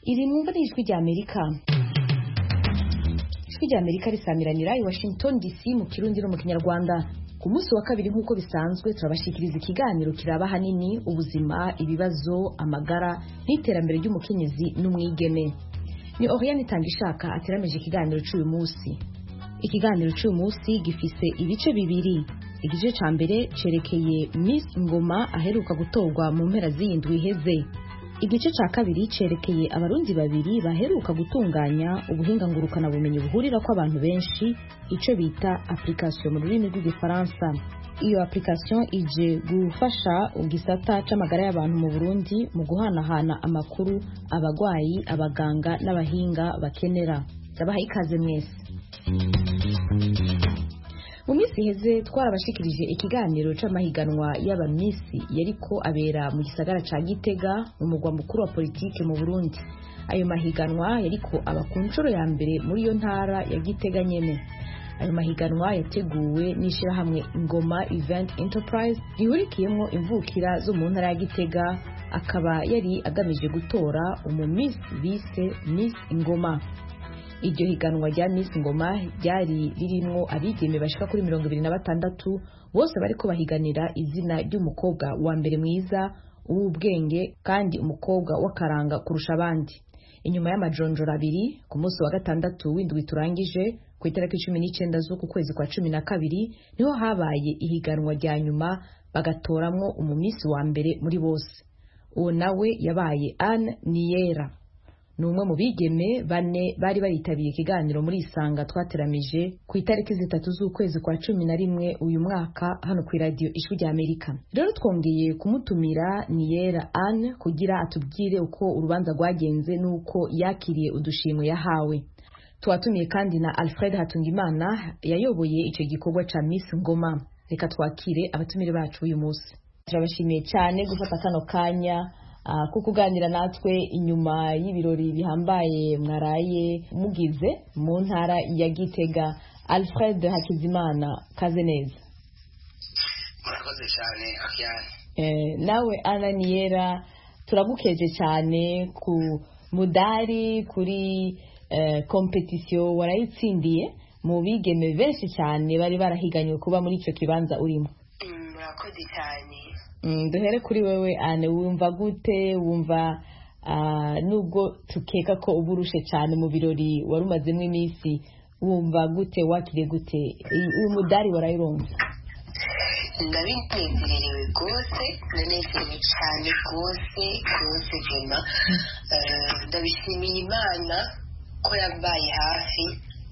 iri mwumva n'ijwi rya Amerika. Ijwi rya Amerika risamiranira i Washington DC mu Kirundi no mu Kinyarwanda. Ku munsi wa kabiri nk'uko bisanzwe turabashikiriza ikiganiro kiraba hanini ubuzima, ibibazo, amagara n'iterambere ry'umukenyezi n'umwigeme. Ni Oriane Tangishaka aterameje ikiganiro cy'uyu munsi. Ikiganiro cy'uyu munsi gifise ibice bibiri. Igice ca mbere cerekeye Miss Ngoma aheruka gutorwa mu mpera z'indwi iheze. Igice ca kabiri cerekeye abarundi babiri baheruka gutunganya ubuhinga ngurukana bumenyi buhurira ko abantu benshi, ico bita application mu rurimi rw'igifaransa. Iyo application ije gufasha ugisata c'amagara y'abantu mu Burundi mu guhanahana amakuru abagwayi, abaganga n'abahinga bakenera. Ndabaha ikaze mwese. Mu minsi iheze twarabashikirije ikiganiro c'amahiganwa y'abamisi yariko abera mu gisagara ca Gitega mu mugwa mukuru wa politike mu Burundi. Ayo mahiganwa yariko aba ku nshuro ya mbere muri iyo ntara ya Gitega nyene. Ayo mahiganwa yateguwe n'ishirahamwe Ngoma Event Enterprise rihurikiyemwo imvukira zo mu ntara ya Gitega, akaba yari agamije gutora umumisi bise Miss Ngoma. Iryo higanwa rya Miss Ngoma ryari ririmwo abigeme bashika kuri 26 bose bariko bahiganira izina ry'umukobwa wa mbere mwiza, uw'ubwenge kandi umukobwa w'akaranga kurusha abandi. Inyuma y'amajonjora abiri ku munsi wa gatandatu w'indwi turangije ku itariki 19 z'uku kwezi kwa 12 niho habaye ihiganwa rya nyuma bagatoramwo umumisi wa mbere muri bose. Uwo nawe yabaye Anne Niyera. Numwe mu bigeme bane bari baritabiye ikiganiro muri Isanga twateramije ku itariki 3 z'ukwezi kwa 11 uyu mwaka hano ku radio Ijwi rya Amerika. Rero twongeye kumutumira Niyera Anne kugira atubwire uko urubanza rwagenze nuko yakiriye udushimwe yahawe. Twatumiye kandi na Alfred Hatungimana yayoboye ico gikorwa ca Miss Ngoma. Reka twakire abatumire bacu uyu munsi. Turabashimiye cyane gufata kano kanya kukuganira natwe inyuma y'ibirori bihambaye mwaraye mugize mu ntara ya Gitega. Alfred Hakizimana, kaze neza. Murakoze cyane Akiane. Nawe Anna Niyera turagukeje cyane ku mudari kuri competition warayitsindiye mu bigeme benshi cyane bari barahiganywe kuba muri ico kibanza urimo. Murakoze cyane. Duhere kuri wewe Anne, wumva gute? Wumva nubwo tukeka ko uburushe cyane mu birori warumazemo iminsi, wumva gute, wakire gute uyu mudari warayironka? Ndabinezerewe rwose, ndanezerewe cyane rwose vema. Ndabishimiye Imana ko yabaye hafi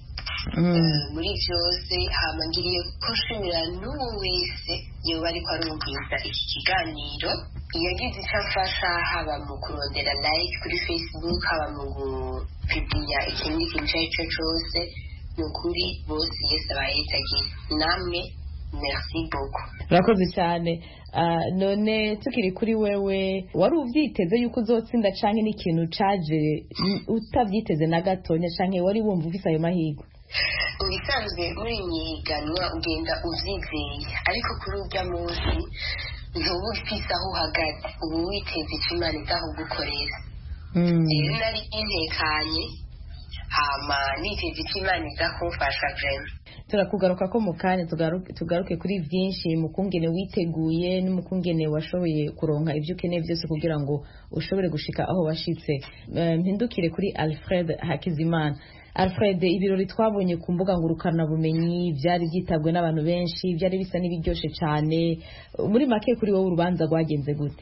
muri byose. Hama ngiriye kushimira n'uwo wese yoba ariko arumviriza iki kiganiro, yagize icyo afasha, haba mu kurondera like kuri Facebook, haba mu gupibiya ikindi kintu icyo ari cyo cyose. Ni ukuri bose Yesu abayitagiye. Namwe merci beaucoup. Urakoze cyane. None tukiri kuri wewe, wari uvyiteze yuko uzotsinda canke n'ikintu caje utavyiteze na gatonya, canke wari wumva ufise ayo mahirwe? Ubisanzwe muri nyiganwa ugenda uvyizeye, ariko kuri urya munsi ntuba ufise aho uhagaze, ubu witeze icyo Imana izakugukorera. Rero nari intekanye, hama niteze icyo Imana izakumfasha vrema. Turakugaruka ko mu kanya tugaruke kuri vyinshi mu kungene witeguye n'umukungene washoboye kuronka ivyo ukeneye byose kugira ngo ushobore gushika aho washitse. Mpindukire kuri Alfred Hakizimana. Alfred, ibirori twabonye ku mbuga ngurukana bumenyi byari byitabwe n'abantu benshi, byari bisa n'ibiryoshe cyane. Muri make kuri wowe urubanza rwagenze gute?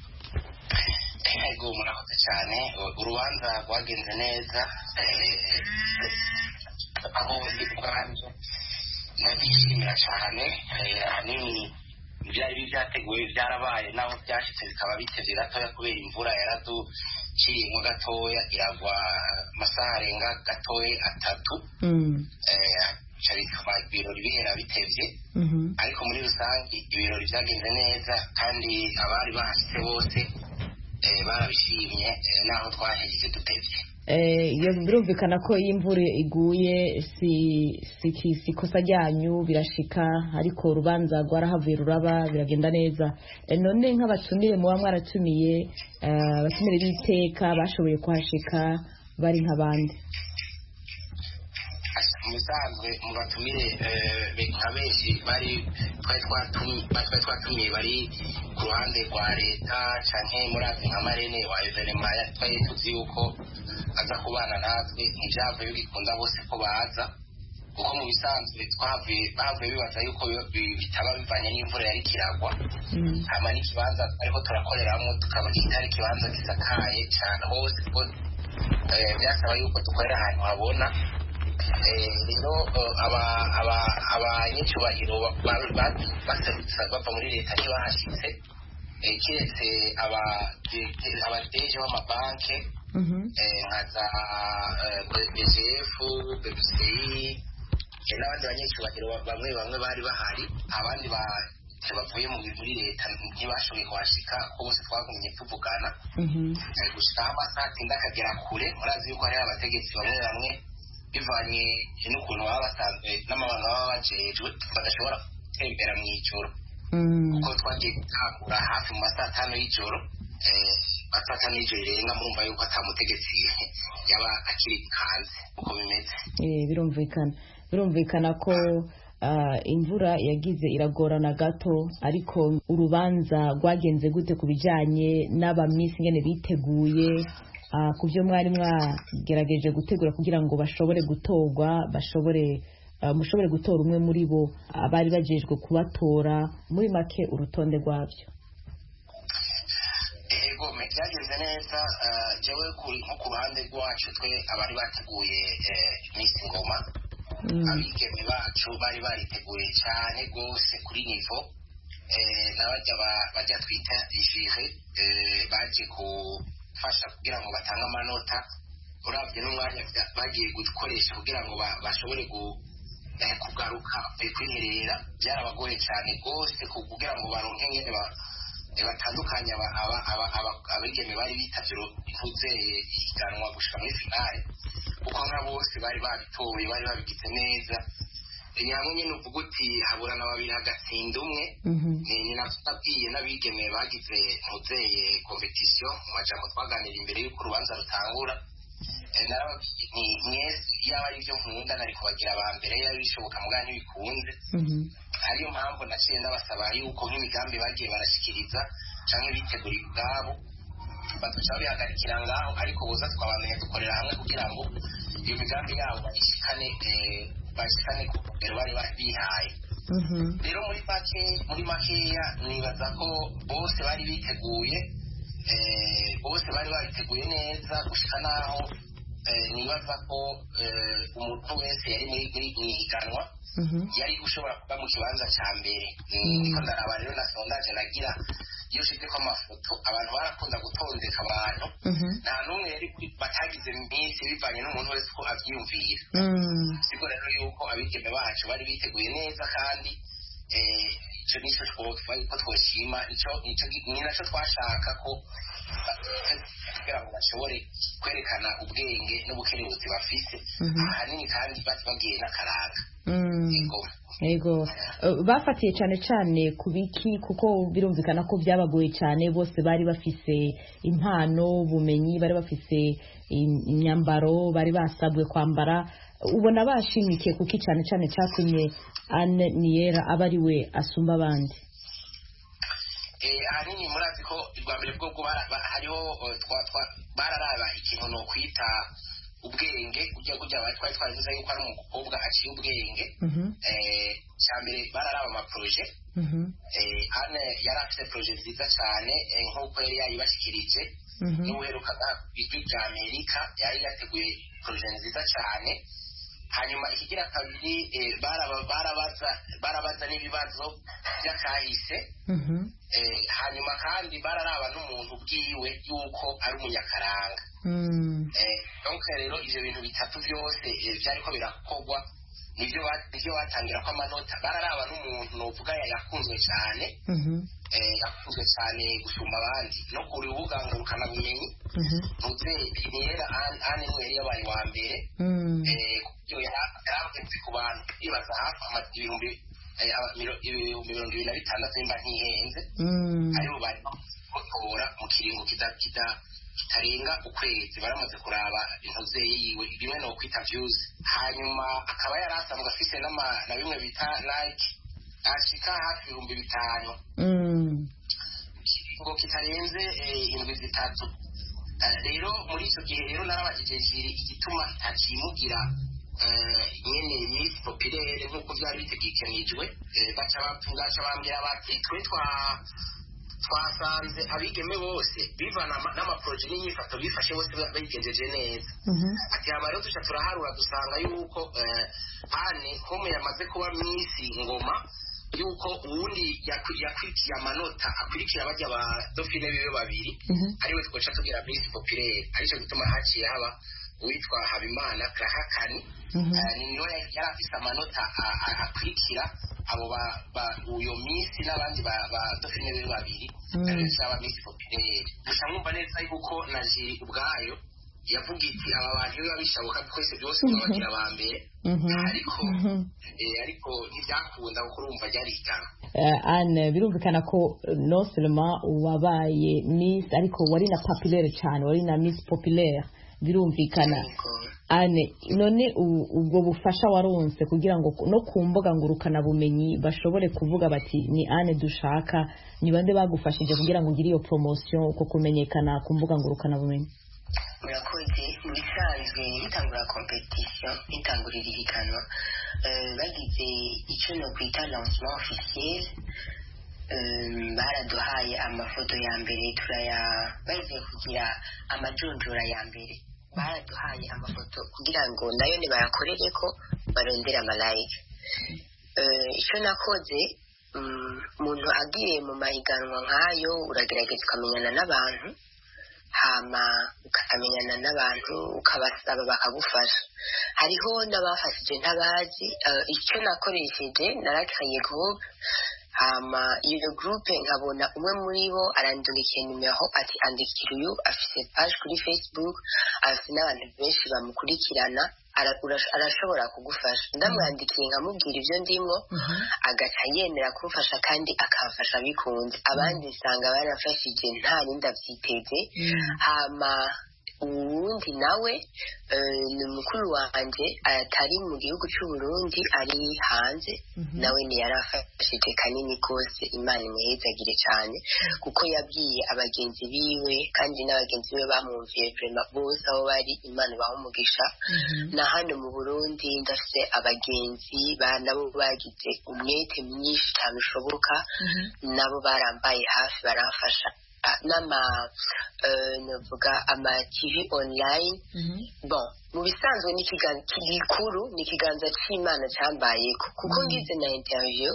Yego, murakoze cyane. Urubanza rwagenze neza. Aho ndi bwanjye ndabishimira cyane. Ahanini byari byateguwe byarabaye, naho byashitse bikaba bitevye gatoya kubera imvura yaraduciyemo gatoya, iragwa amasaha arenga gatoya 3. Bikaba ibirori bihera bitevye, ariko muri rusange ibirori byagenze neza kandi abari bahashitse bose barabishimye, naho twahejeje dutevye. birumvikana ko iyo imvura iguye si ikosa ryanyu birashika ariko urubanza rwarahavuye ruraba biragenda neza. None nk'abatumire muba mwaratumiye abatumire b'iteka bashoboye kuhashika bari nk'abandi? Musanzwe mu batumire nka benshi twari twatumiye bari ku ruhande rwa leta canke murazi nka marene wa evenema twari tuzi yuko aza kubana natwe ntibyavuye bikunda bose ko baza kuko mu bisanzwe bavuye bibaza yuko bitaba bivanye n'imvura yari kiragwa hama n'ikibanza ariko turakoreramwo tukaba kitari ikibanza gisakaye cane hose ko byasaba yuko dukorera ahantu habona. Rero abanyecubahiro baserutse bava muri leta ntibahashitse kiretse abadeje b'amabanke nka za BGF, BPCI n'abandi banyecubahiro bamwe bari bahari, abandi bavuye muri leta ntibashoboye kuhashika ko bose twagumye tuvugana gushika aho amasaha atinda akagera kure. Murazi yuko hariho abategetsi bamwe bivanye n'ukuntu baba basanzwe n'amabanga baba bajejwe badashobora gutembera mu ijoro kuko twagiye gutangura hafi mu masaha 5 y'ijoro atata n'ijoro rirenga murumva yuko atamutegetsi yaba akiri hanze uko bimeze. Birumvikana ko imvura yagize iragorana gato ariko urubanza rwagenze gute ku bijanye n'abamisi ngene biteguye ku byo mwari mwagerageje gutegura kugira ngo bashobore gutorwa mushobore gutora umwe muri bo abari bajejwe kubatora muri make urutonde rwabyo? Ego byagenze neza. Jewe nko ku ruhande rwacu twe abari bateguye Miss Ngoma abigeme bacu bari bariteguye cyane rwose kuri nivo bajya twita jure baje fasha kugira ngo batange amanota. Uravye n'umwanya bagiye gukoresha kugira ngo bashobore kugaruka kwiherera byarabagoye cyane rwose kugira ngo baronke ngene batandukanye abigeme bari bitavye ihiganwa gushika muri finale kuko nka bose bari babitoye bari babigize neza. Nyamwe nyine uvuga uti haburana babiri hagatsinda umwe. Ni nabwiye n'abigeme bagize competition mu majambo twaganira imbere y'uko urubanza rutangura. Narababwiye mwese yaba ari byo nkunda nari kubagira aba mbere yari bishoboka muganga ntibikunze. Ariyo mpamvu naciye ndabasaba yuko nk'imigambi bagiye barashikiriza canke bitegura ubwabo batuca bihagarikira ngaho ariko boza twabamenye dukorera hamwe kugira ngo iyo migambi yabo bashikane ku rugero bari bihaye. Rero muri makeya nibaza ko bose bari biteguye neza gushika naho nibaza ko umuntu wese yari muri ihiganwa yari gushobora kuba mu kibanza cya mbere. Niko ndaraba rero na sondage nagira iyo ushyize ko amafoto abantu barakunda gutondeka abantu nta n'umwe yari batagize iminsi bivanye n'umuntu wese ko abyiyumvira. siko rero yuko abigeme bacu bari biteguye neza kandi icyo nicyo twoshima ni nacyo twashaka ko kugira ngo bashobore kwerekana ubwenge n'ubukerebutsi bafise ahanini kandi bagiye n'akaranga. Yego bafatiye cyane cyane ku biki kuko birumvikana ko byabagoye cyane bose bari bafise impano ubumenyi bari bafise imyambaro bari basabwe kwambara. Ubona bashimikiye kuki cyane cyane cyatumye Anne Niyera aba ari we asumba abandi? Ahanini murazi ko rwa mbere bwo hariho bararaba ikintu no kwita ubwenge kujya twari twavuze yuko ari umukobwa aciye ubwenge. Cyambere bararaba amaproje. Anne yari afite proje nziza cyane nk'uko yari yayibashikirije n'uherukaga ijwi rya Amerika yari yateguye proje nziza cyane. Hanyuma ikigira kabiri barabaza n'ibibazo by'akahise. Hanyuma kandi bararaba n'umuntu bwiwe yuko ari umunyakaranga. Donc rero ivyo bintu bitatu byose byariko birakorwa nivyo batangira ko amanota bararaba n'umuntu novuga yakunzwe cyane yakunzwe cyane gusumba abandi no ku rubuga ngurukana bumenyi muze Pinera Anne Nweri yabaye wa mbere kubyo yarageze ku bantu bibaza hafi ibihumbi 2026 nimba ntihenze aribo bari gutora mu kiringo kitarenga ukwezi baramaze kuraba intuze yiwe bimwe no kwita views hanyuma akaba yarasanzwe afise na bimwe bita like ashika hafi 5,000 ngo kitarenze indwi zitatu rero muri icyo gihe rero narabajije jiri igituma ntakimugira nyene Miss Populaire nk'uko byari bitegekanijwe baca bambwira bati twe twasanze abigeme bose bivana n'amaproje n'inyifato bifashe bose babigenjeje neza ati haba rero duca turaharura dusanga yuko Anne komu yamaze kuba Miss Ngoma yuko uwundi yakurikiye amanota akurikira bajya ba Dauphine bibe babiri ariwe twaca tugira Miss Populaire aricyo gituma haciye haba uwitwa Habimana Krahakani niwe yari afise amanota akurikira abo uyo Miss n'abandi ba Dauphine bibe babiri ariwe aba Miss Populaire gusa mwumva neza yuko na jiri ubwayo yavuga iti aba bantu biba bishoboka twese byose babagira ba mbere ariko ntibyakunda kuko urumva ryari hitana Anne birumvikana ko non seulement wabaye Miss ariko wari na populaire cyane wari na Miss Populaire birumvikana Anne none ubwo bufasha waronse kugira ngo no ku mbuga ngurukana bumenyi bashobore kuvuga bati ni Anne dushaka ni bande bagufashije kugira ngo ugire iyo promotion uko kumenyekana ku mbuga ngurukana bumenyi murakoze mu bisanzwe itangura competition itangurira ihiganwa bagize icyo no kwita lancement officiel baraduhaye amafoto ya mbere bagiye kugira amajonjora ya mbere baraduhaye amafoto kugira ngo nayo nibayakorere ko barondera amalike icyo nakoze umuntu agiye mu mahiganwa nk'ayo uragerageza ukamenyana n'abantu hama ukamenyana n'abantu ukabasaba bakagufasha hariho n'abafashije ntabazi icyo nakoresheje narakaye group hama iyo groupe nkabona umwe muri bo arandungikiye numero ati andikira uyu afise page kuri Facebook afise n'abantu benshi bamukurikirana arashobora kugufasha ndamwandikiye nkamubwira ibyo ndimo agaca yemera kumfasha kandi akamfasha bikunze abandi nsanga barafashije nta nindi abyiteze hama uwundi nawe ni mukuru wanje atari mu gihugu cy'u Burundi ari hanze nawe ni yarafashije kanini kose Imana imwezagire cyane kuko yabwiye abagenzi biwe kandi n'abagenzi be bamwumviye vraiment bose aho bari Imana bahumugisha na hano mu Burundi ndafite abagenzi nabo bagize umwete mwinshi cyane ushoboka nabo barambaye hafi baramfasha navuga ama TV online bon mu bisanzwe ni ikiganza cy'Imana cyambaye kuko ngize na interview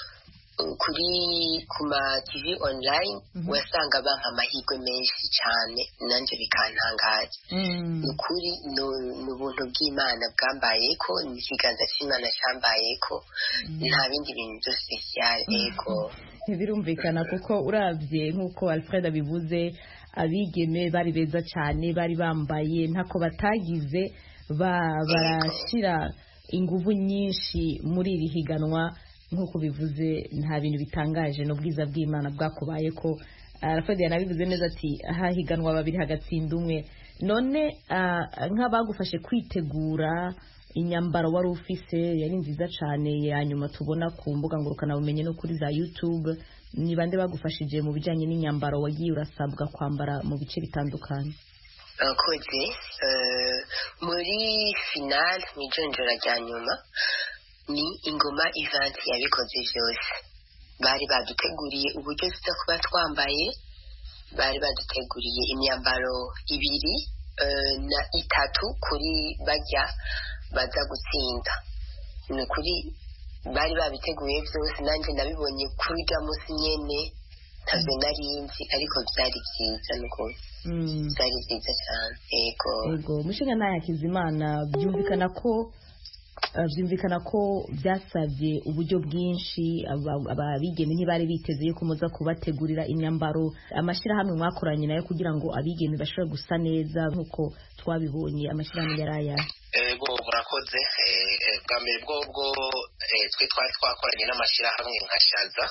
ku ma TV online wasanga bampa amahirwe menshi cyane nanje bikantangaza ukuri n'ubuntu bw'Imana bwambaye ko ni ikiganza cy'Imana cyambaye ko nta bindi bintu byo special ego birumvikana kuko uravye nk'uko Alfred abivuze abigeme bari beza cyane bari bambaye ntako batagize barashyira ingufu nyinshi muri iri higanwa nk'uko bivuze nta bintu bitangaje n'ubwiza bw'Imana bwakubaye ko Alfred yanabivuze neza ati hahiganwa babiri hagatsinda umwe none nk'abagufashe kwitegura inyambaro wari ufise yari nziza cyane ya nyuma tubona ku mbuga ngurukana bumenye no kuri za YouTube ni bande bagufashije mu bijanye n'inyambaro wagiye urasabwa kwambara mu bice bitandukanye akoze muri final mijonjora rya nyuma ni Ingoma event yabikoze byose bari baduteguriye uburyo tuza kuba twambaye bari baduteguriye imyambaro 2 na 3 kuri bajya baza gutsinda ni kuri bari babiteguye byose nanjye nabibonye kuri gamusi nyene ntabwo narinzi ariko byari byiza nuko byari byiza cyane ego Mushinga naye Hakizimana byumvikana ko byumvikana ko byasabye uburyo bwinshi abigeme ntibari biteze yuko muza kubategurira imyambaro amashyirahamwe mwakoranye nayo kugira ngo abigeme bashobore gusa neza nk'uko twabibonye amashyirahamwe yari aya murakoze bwa mbere bwo twe twari twakoranye n'amashyirahamwe nka shaza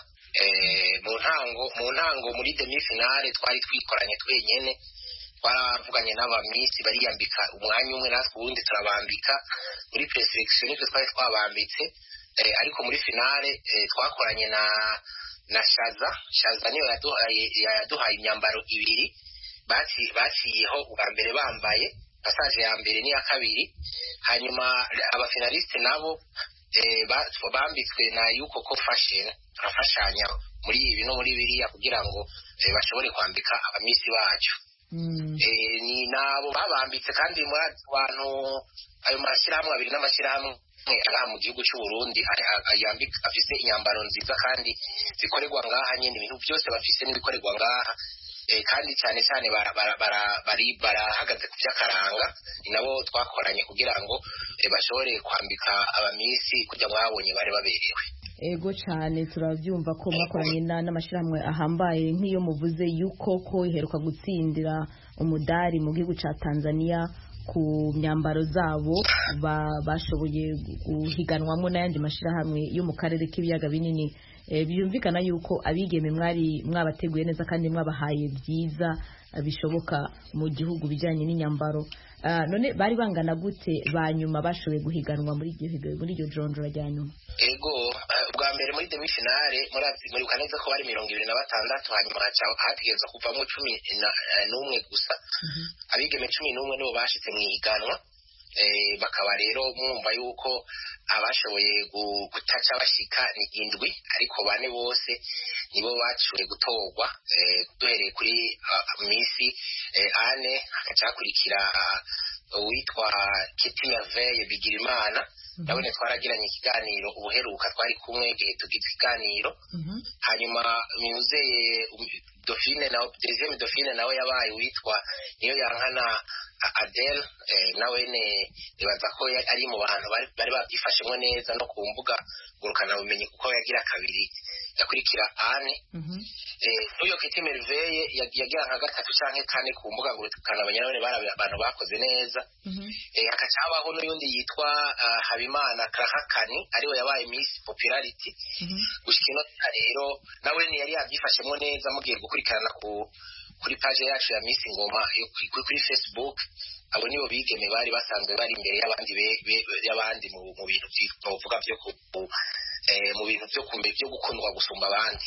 mu ntango muri demi finale twari twikoranye twenyene twaravuganye n'abamisi bariyambika umwanya umwe natwe ubundi turabambika muri preselection nitwe twari twabambitse ariko muri finale twakoranye na shaza niyo yaduhaye imyambaro ibiri baciyeho ubwa mbere bambaye passage ya mbere n'iya kabiri hanyuma abafinaliste nabo bambitswe na Yukoko Fashion turafashanya muri ibi no muri biriya kugira ngo bashobore kwambika abamisi bacu ni nabo babambitse kandi muri abantu ayo mashyirahamwe abiri n'amashyirahamwe aha mu gihugu cy'u Burundi yambika afise inyambaro nziza kandi zikorerwa ngaha nyine ibintu byose bafise n'ibikorerwa ngaha kandi cyane cyane barahagaze ku by'akaranga ni nabo twakoranye kugira ngo bashobore kwambika abamisi kujya mwabonye bari baberewe. Ego cyane turabyumva ko mwakoranye n'amashyirahamwe ahambaye nk'iyo muvuze Yukoko iheruka gutsindira umudari mu gihugu cya Tanzania ku myambaro zabo bashoboye guhiganwamo n'ayandi mashyirahamwe yo mu karere k'ibiyaga binini. Byumvikana yuko abigeme mwari mwabateguye neza kandi mwabahaye byiza bishoboka mu gihugu bijyanye n'inyambaro. None bari bangana gute banyuma bashoboye guhiganwa muri iryo jonjora rya nyuma? Ego bwa mbere muri demi finale muribuka neza ko bari 26 hanyuma hategerezwa kuvamo 11 gusa. Abigeme 11 nibo bashitse mu ihiganwa. Bakaba rero mwumva yuko abashoboye gutaca bashika ni 7 ariko bane bose nibo baciwe gutorwa duhereye kuri misi Ane hakacakurikira uwitwa Kitty Merveille Bigirimana nabone twaragiranye ikiganiro ubuheruka twari kumwe gihe tugize ikiganiro hanyuma muzeye Dauphine na deuxième Dauphine nawe yabaye witwa niyo yankana Adele nawe nibaza ko ari mu bantu bari babyifashemo neza no ku mbuga ngurukana bumenyi kuko yagira kabiri yakurikira Anne n'uyo Kitty Merveille yagira nka gatatu canke kane ku mbuga ngurukana abanyarwanda bari abantu bakoze neza hakacabaho n'undi yitwa Habimana Krahakani ariwe yabaye Miss Popularity gushikino rero nawe yari yabyifashemo neza mugiye gukurikirana kuri page yacu ya Miss Ngoma kuri Facebook abo nibo bigeme bari basanzwe bari imbere y'abandi mu bintu by'uvuga byo mu bintu byo gukundwa gusumba abandi.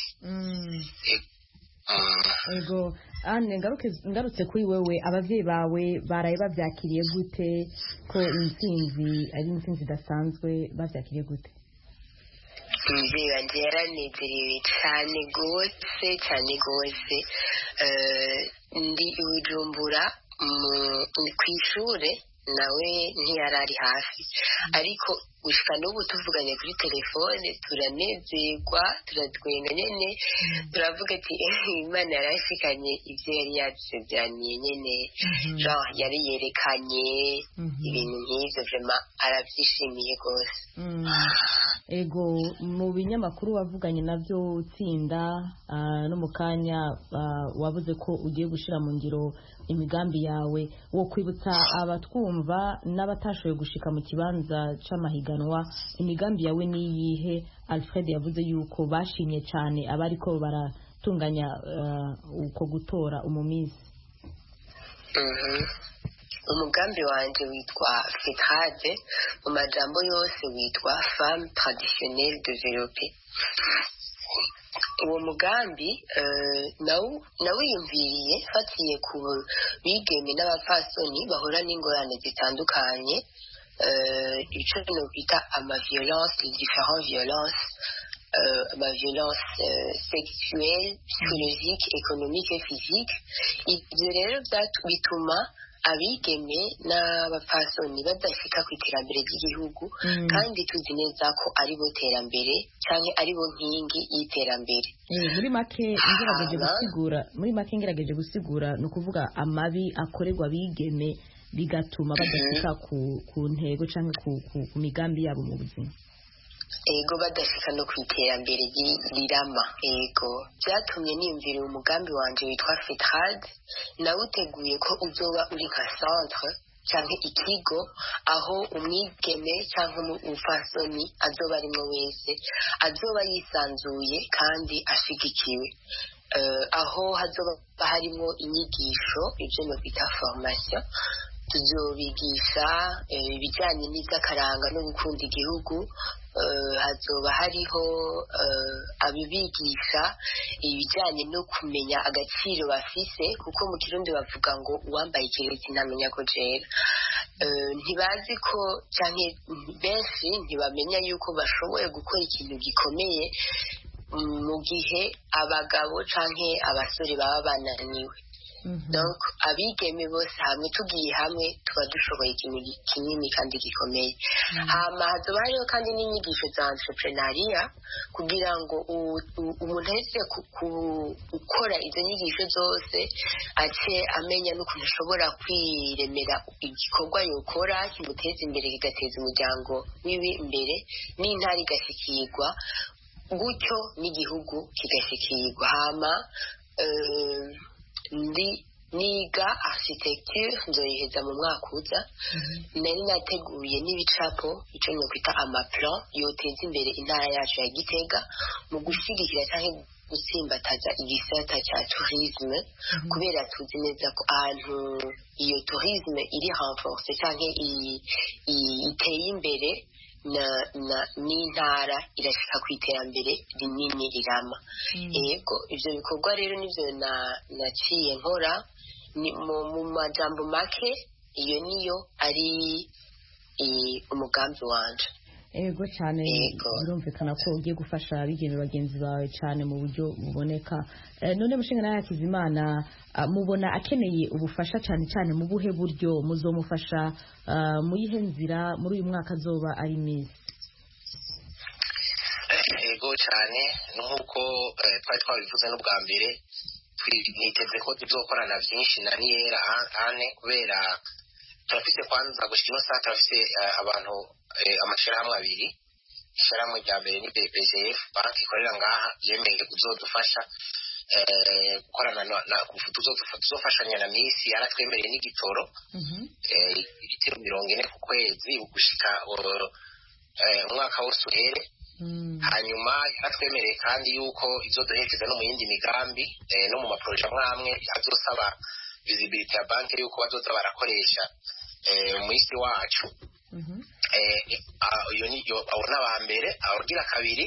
Ego Anne ngarutse kuri wewe abavyeyi bawe baraye bavyakiriye gute ko intsinzi ari intsinzi dasanzwe bavyakiriye gute? Umubyeyi wanjye yaranezerewe cyane rwose ndi i Bujumbura ku ishuri nawe ntiyarari hafi ariko gushika n'ubu tuvuganye kuri telefone turanezerwa turatwenga nyene turavuga ati Imana yarashikanye ibyo yari yadusezeraniye nyene yari yerekanye ibintu nk'ivyo vraiment arabyishimiye rwose. Ego mu binyamakuru wavuganye navyo utsinda no mu kanya wavuze ko ugiye gushira mu ngiro imigambi yawe wo kwibutsa abatwumva n'abatashoboye gushika mu kibanza c'amahiganwa imigambi yawe niyihe? Alfred yavuze yuko bashimye cyane abariko baratunganya uko gutora umumisi. Umugambi wanje witwa FETRADE mu majambo yose witwa Femme Traditionnelle Développée. Uwo mugambi nawiyumviriye fatiye ku bigeme n'abapfasoni bahura n'ingorane zitandukanye icyo bita amaviolence, les différentes violences, amaviolence sexuelle, psychologique, économique et physique. Ibyo rero bituma abigeme n'abapfasoni badashika ku iterambere ry'igihugu kandi tuzi neza ko ari bo terambere cyangwa ari bo nkingi y'iterambere. Muri make ngerageje gusigura no kuvuga amabi akorerwa abigeme bigatuma badashika ku ntego cyangwa ku migambi yabo mu buzima. Ego badashika no kwiterambere rirama. Ego byatumye niyumvira umugambi wanje witwa FETRAD, nawuteguye ko uzoba uri nka centre cyangwa ikigo aho umwigeme cyangwa umufasoni azoba arimo wese azoba yisanzuye kandi ashigikiwe, aho hazoba harimo inyigisho ibyo no bita formation. Tuzobigisha ibijyanye n'iby'akaranga no gukunda igihugu. Hazoba hariho abibigisha ibijyanye no kumenya agaciro bafise, kuko mu Kirundi bavuga ngo uwambaye ikirezi ntamenya ko jera. Ntibazi ko cyane benshi ntibamenya yuko bashoboye gukora ikintu gikomeye mu gihe abagabo canke abasore baba bananiwe. Donc abigeme bose hamwe tugiye hamwe tuba dushoboye ikintu kinini kandi gikomeye. Hama hazoba hariho kandi n'inyigisho za entrepreneuria kugira ngo umuntu aheze gukora izo nyigisho zose ace amenya n'ukuntu ashobora kwiremera igikorwa yokora kimuteza imbere kigateza umuryango wiwe imbere, n'intara igashikirwa, gutyo n'igihugu kigashikirwa. Hama niga architecture nzoyiheza mu mwaka uza. Nari nateguye n'ibicapo icyo nokwita amaplan yoteza imbere intara yacu ya Gitega mu gushigikira cyangwa gusimbataza igisata cya tourisme, kubera tuzi neza ko ahantu iyo tourisme iri renforce cyangwa iteye imbere n'intara irashika ku iterambere rinini rirama. Yego ivyo bikorwa rero nivyo naciye nkora mu majambo make. Iyo niyo ari umugambi wanje. Ego cyane, birumvikana ko ugiye gufasha abigeme bagenzi bawe cyane mu buryo buboneka. None mushinga nawe Hakizimana, mubona akeneye ubufasha cyane cyane mu buhe buryo muzomufasha muyihe nzira muri uyu mwaka azoba ari Miss? Ego cyane nk'uko twari twabivuze n'ubwa mbere, niteze ko tuzokorana byinshi na Niyera Ane, kubera turafise kwanza gushika ino saa turafise abantu amashirahamwe abiri. Ishirahamwe rya mbere ni BPGF banki ikorera ngaha, yemeye kuzodufasha gukorana tuzofashanya na Miss, yaratwemereye n'igitoro ibitiro 40 ku kwezi gushika umwaka wose uhere. Hanyuma yaratwemereye kandi yuko izoduherekeza no mu yindi migambi no mu maproje amwe azosaba visibility ya banki yuko bazoza barakoresha mu isi wacu. Iyo ni abona ba mbere. Abagira kabiri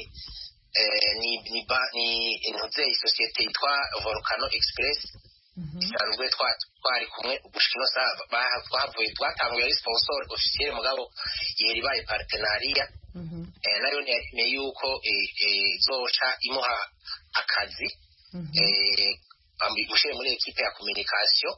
ni intuze isosiyete yitwa Volcano Express, isanzwe twari kumwe gushika twavuye twatanguye ari sponsor officiel, mugabo yeri baye partenariat. Nayo ni yuko izoca imuha akazi ambigushire muri equipe ya communication.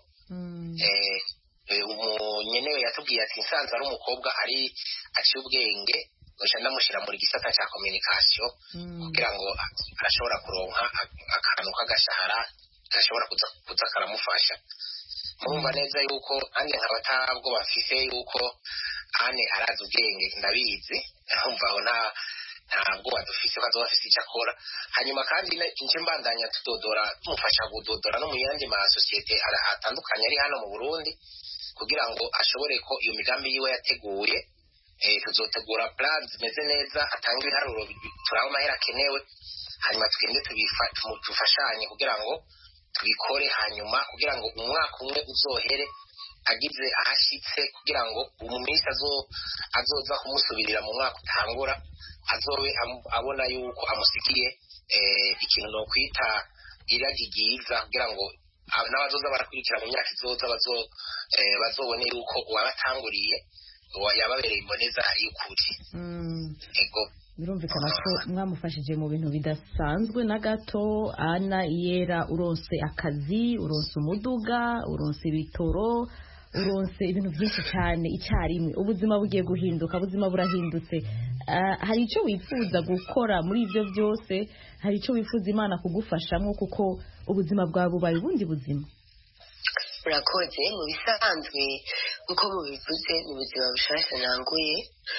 Umunyenewe yatubwiye ati nsanze ari umukobwa ari aciye ubwenge, noca ndamushira muri gisata cya communication kugira ngo arashobora kuronka akantu k'agashahara gashobora kuza karamufasha. Murumva neza yuko anje nkabatabwo bafise yuko ane arazi ubwenge, ndabizi. Urumva aho ntabwo badufise bazoba bafise icyo akora. Hanyuma kandi nje mbandanya tudodora, tumufasha kudodora no mu yandi ma societe atandukanye ari hano mu Burundi, kugira ngo ashobore ko iyo migambi yiwe yateguye. Tuzotegura plans zimeze neza, atanga ibiharuro turaba amahera akenewe, hanyuma tugende tufashanye kugira ngo tubikore, hanyuma kugira ngo umwaka umwe uzohere agize ahashitse, kugira ngo umumisi azoza kumusubirira mu mwaka utangura azobe abona yuko amusikiye ikintu no kwita iragi ryiza, kugira ngo n'abazoza barakurikira mu myaka izoza bazobone yuko uwabatanguriye yababereye imboneza y'ukuri. Ego birumvikana ko mwamufashije mu bintu bidasanzwe na gato. Ana Iyera uronse akazi, uronse umuduga, uronse ibitoro, uronse ibintu byinshi cyane icyarimwe. Ubuzima bugiye guhinduka, ubuzima burahindutse. Hari icyo wifuza gukora muri ibyo byose? Hari icyo wifuza Imana kugufashamo kuko ubuzima bwawe bubaye ubundi buzima? urakoze mu bisanzwe nk'uko mubivuze ni ubuzima bushasha nanguye.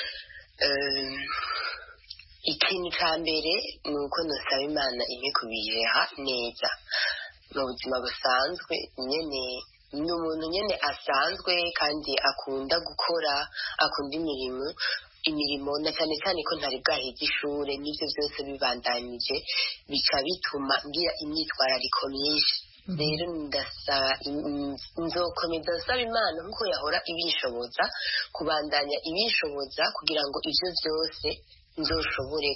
Ikintu cya mbere ni uko nosaba Imana impe kubijeha neza mu buzima busanzwe. Nyene ni umuntu nyene asanzwe kandi akunda gukora, akunda imirimo na cyane cyane ko ntari bwaheze ishure, n'ibyo byose bibandanije bica bituma ngira imyitwarariko myinshi. Rero nzokomeza nsaba Imana nk'uko yahora ibishoboza, kubandanya ibishoboza kugira ngo ibyo byose nzoshobore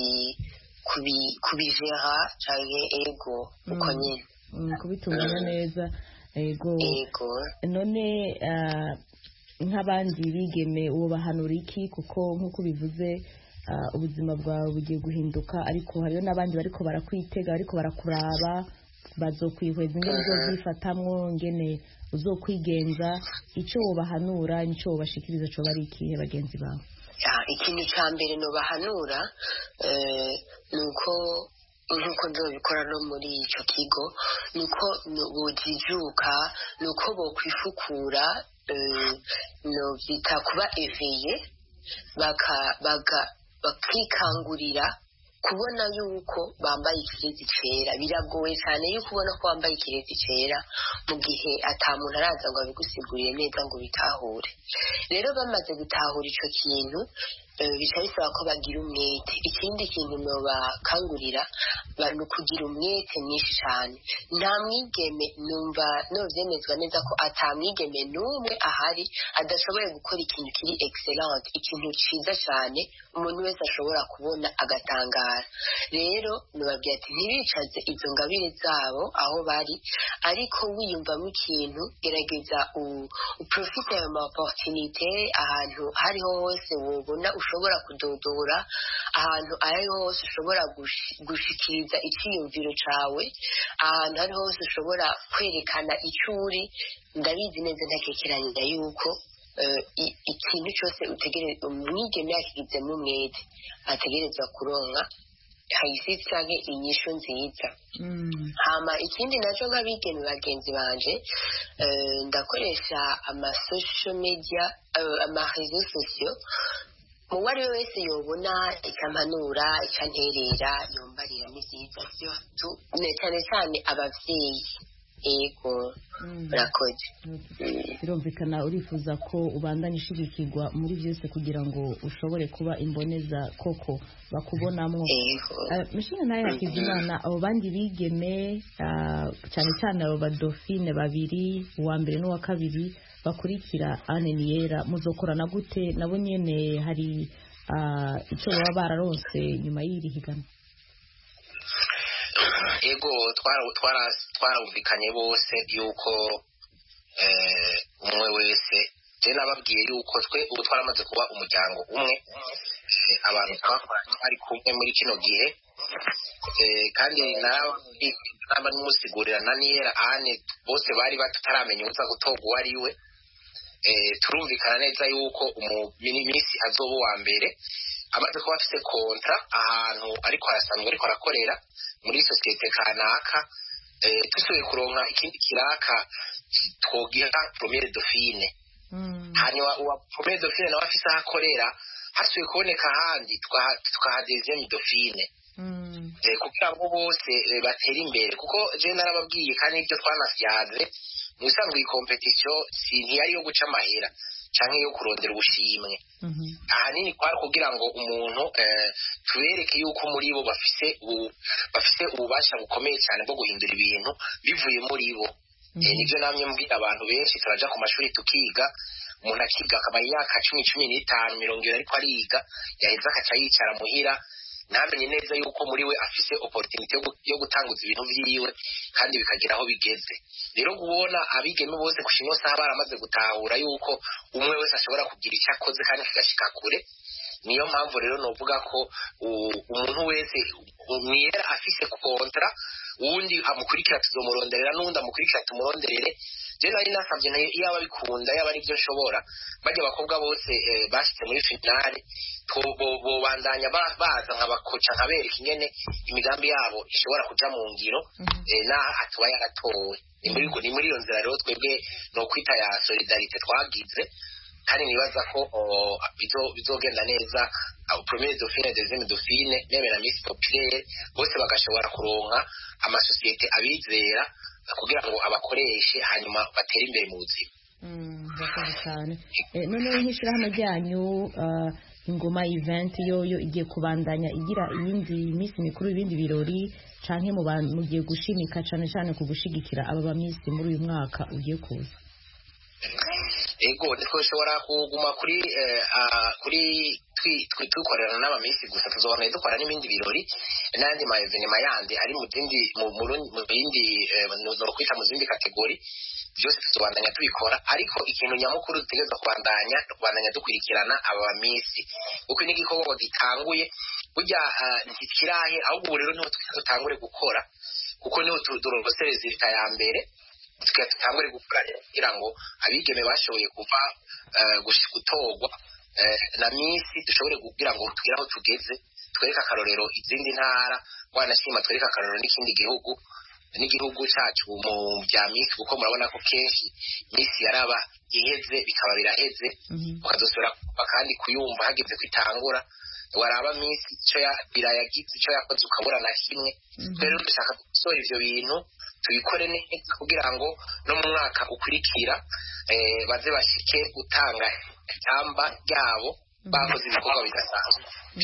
kubijera canke ego uko nyene kubitunganya neza. Ego none nk'abandi bigeme uwo bahanura iki? kuko nk'uko bivuze ubuzima bwawe bugiye guhinduka, ariko hariyo n'abandi bariko barakwitega, bariko barakuraba, bazokwihweza ingene uzovyifatamwo, ngene uzokwigenza. Ico wobahanura, nico wobashikiriza coba ari ikihe bagenzi bawe? Ikintu cya mbere nobahanura nuko nk'uko nzobikora no muri icyo kigo, nuko bojijuka, nuko bokwifukura, novyita kuba eveye, bakikangurira kubona yuko bambaye ikirezi cera. Biragoye cyane yuko ubona ko wambaye ikirezi cera mu gihe ata muntu araza ngo abigusigurire neza ngo bitahure. Rero bamaze gutahura ico kintu, bica bisaba ko bagira umwete. Ikindi kintu nobakangurira ni ukugira umwete mwinshi cyane. Nta mwigeme, numva novyemezwa neza ko ata mwigeme n'umwe ahari adashoboye gukora ikintu kiri excellent, ikintu ciza cyane umuntu wese ashobora kubona agatangara. Rero nobabwira ati ntibicaze izo ngabire zabo aho bari, ariko wiyumvamo ikintu, gerageza uprofite ayo ma opportunité ahantu hariho hose wobona ushobora kudodora, ahantu ariho hose ushobora gushikiriza icyiyumviro cawe, ahantu hariho hose ushobora kwerekana icyo uri. Ndabizi neza ntakekeranya yuko ikintu cyose umwigeme yakigizemo umwete ategerezwa kuronka hayisitse canke inyishu nziza. Hama ikindi naco nk'abigeme bagenzi banje, ndakoresha ama social media, ama réseaux sociaux. Uwo ari we wese yobona ikampanura, ikanterera, yombarira n'ivyiza cyane cyane abavyeyi. Ego murakoze. Birumvikana urifuza ko ubandanya ushigikirwa muri byose kugira ngo ushobore kuba imboneza koko bakubonamwo. Mushinga nawe Hakizimana, abo bandi bigeme cyane cyane abo badofine babiri, uwa mbere n'uwa kabiri bakurikira Anne Niyera, muzokorana gute? Nabo nyene hari icyo baba bararonse nyuma y'iri higana? Ego twarumvikanye bose yuko umwe wese, je nababwiye yuko twe ubu twaramaze kuba umuryango umwe, abantu twari kumwe muri kino gihe, kandi naba nimusigurira na Niyera Anne bose bari bataramenya uza gutorwa uwo ari we. Turumvikana neza yuko minsi azoba uwa mbere, amaze kuba afite kontra ahantu ariko arasanzwe ariko arakorera muri sosiyete kanaka. Tusubiye kuronka ikindi kiraka twogira premiere dauphine, hanyuma uwa premiere dauphine nawe afise aho akorera, hasubiye kuboneka ahandi tukaha deuxième dauphine, kugira ngo bose batere imbere. Kuko je narababwiye kandi ibyo twanasyaze, mu bisanzwe iyi competition ntiyari yo guca amahera canke yo kurondera ubushimwe. Ahanini kwari kugira ngo umuntu tubereke yuko muri bo bafise ububasha bukomeye cyane bwo guhindura ibintu bivuye muri bo. Nivyo namye mbwira abantu benshi, turaja ku mashuri tukiga, umuntu akiga akaba imyaka 10-15 20 ariko ariga, yaheza akaca yicara muhira ntamenye neza yuko muri we afise opportunity yo gutanguza ibintu vyiwe kandi bikagira aho bigeze. Rero kubona abigeme bose kushino saha baramaze gutahura yuko umwe wese ashobora kugira icyo akoze kandi kigashika kure, niyo mpamvu rero novuga ko umuntu wese mwera afise kontra uwundi amukurikira tuzomuronderera n'uwundi amukurikira tumuronderere. Je nari nasavye nayo iyo ababikunda yaba ari byo nshobora bajya abakobwa bose bashitse muri finale bo bandanya baza nkabakoca nkabereka ingene imigambi yabo ishobora kuja mu ngiro na atuba yaratowe. Ni muri iyo nzira rero twebwe no kwita ya solidarite twagize kandi nibaza ko bizogenda neza. Premier Dauphine, deuxième Dauphine, meme na Miss Populaire bose bagashobora kuronka amasosiyete abizera kugira ngo abakoreshe hanyuma batere imbere mu buzima. Bakoze cyane. None nk'ishirahamwe ryanyu Ingoma event yoyo igiye kubandanya igira iyindi Miss mikuru ibindi birori canke mugiye gushimika cyane ku gushigikira aba Miss muri uyu mwaka ugiye kuza? Ego twashobora kuguma kuri twikorera n'abamisi gusa, tuzobana dukora n'ibindi birori n'andi ma evenement yandi ari mu bindi no kwita mu zindi kategori byose tuzobandanya tubikora. Ariko ikintu nyamukuru dutegereza kubandanya dukurikirana aba bamisi kuko ni igikorwa gitanguye burya ntikirahe, ahubwo rero niho tutangure gukora kuko niho turosereza leta ya mbere tutangure gukora kugira ngo abigeme bashoboye kuva gutorwa na misi dushobore kugira ngo tugire aho tugeze, twereka akarorero izindi ntara, wanashima twereka akarorero n'igihugu cyacu mu bya misi kuko murabona ko kenshi misi yaraba iheze bikaba biraheze ukazosubira kandi kuyumva hageze kwitangura waraba misi icyo yakoze ukabura na kimwe. Rero dushaka gusohora ivyo bintu tubikore neza kugira ngo no mu mwaka ukurikira baze bashike gutanga itamba ryabo bakoze ibikorwa bidasanzwe.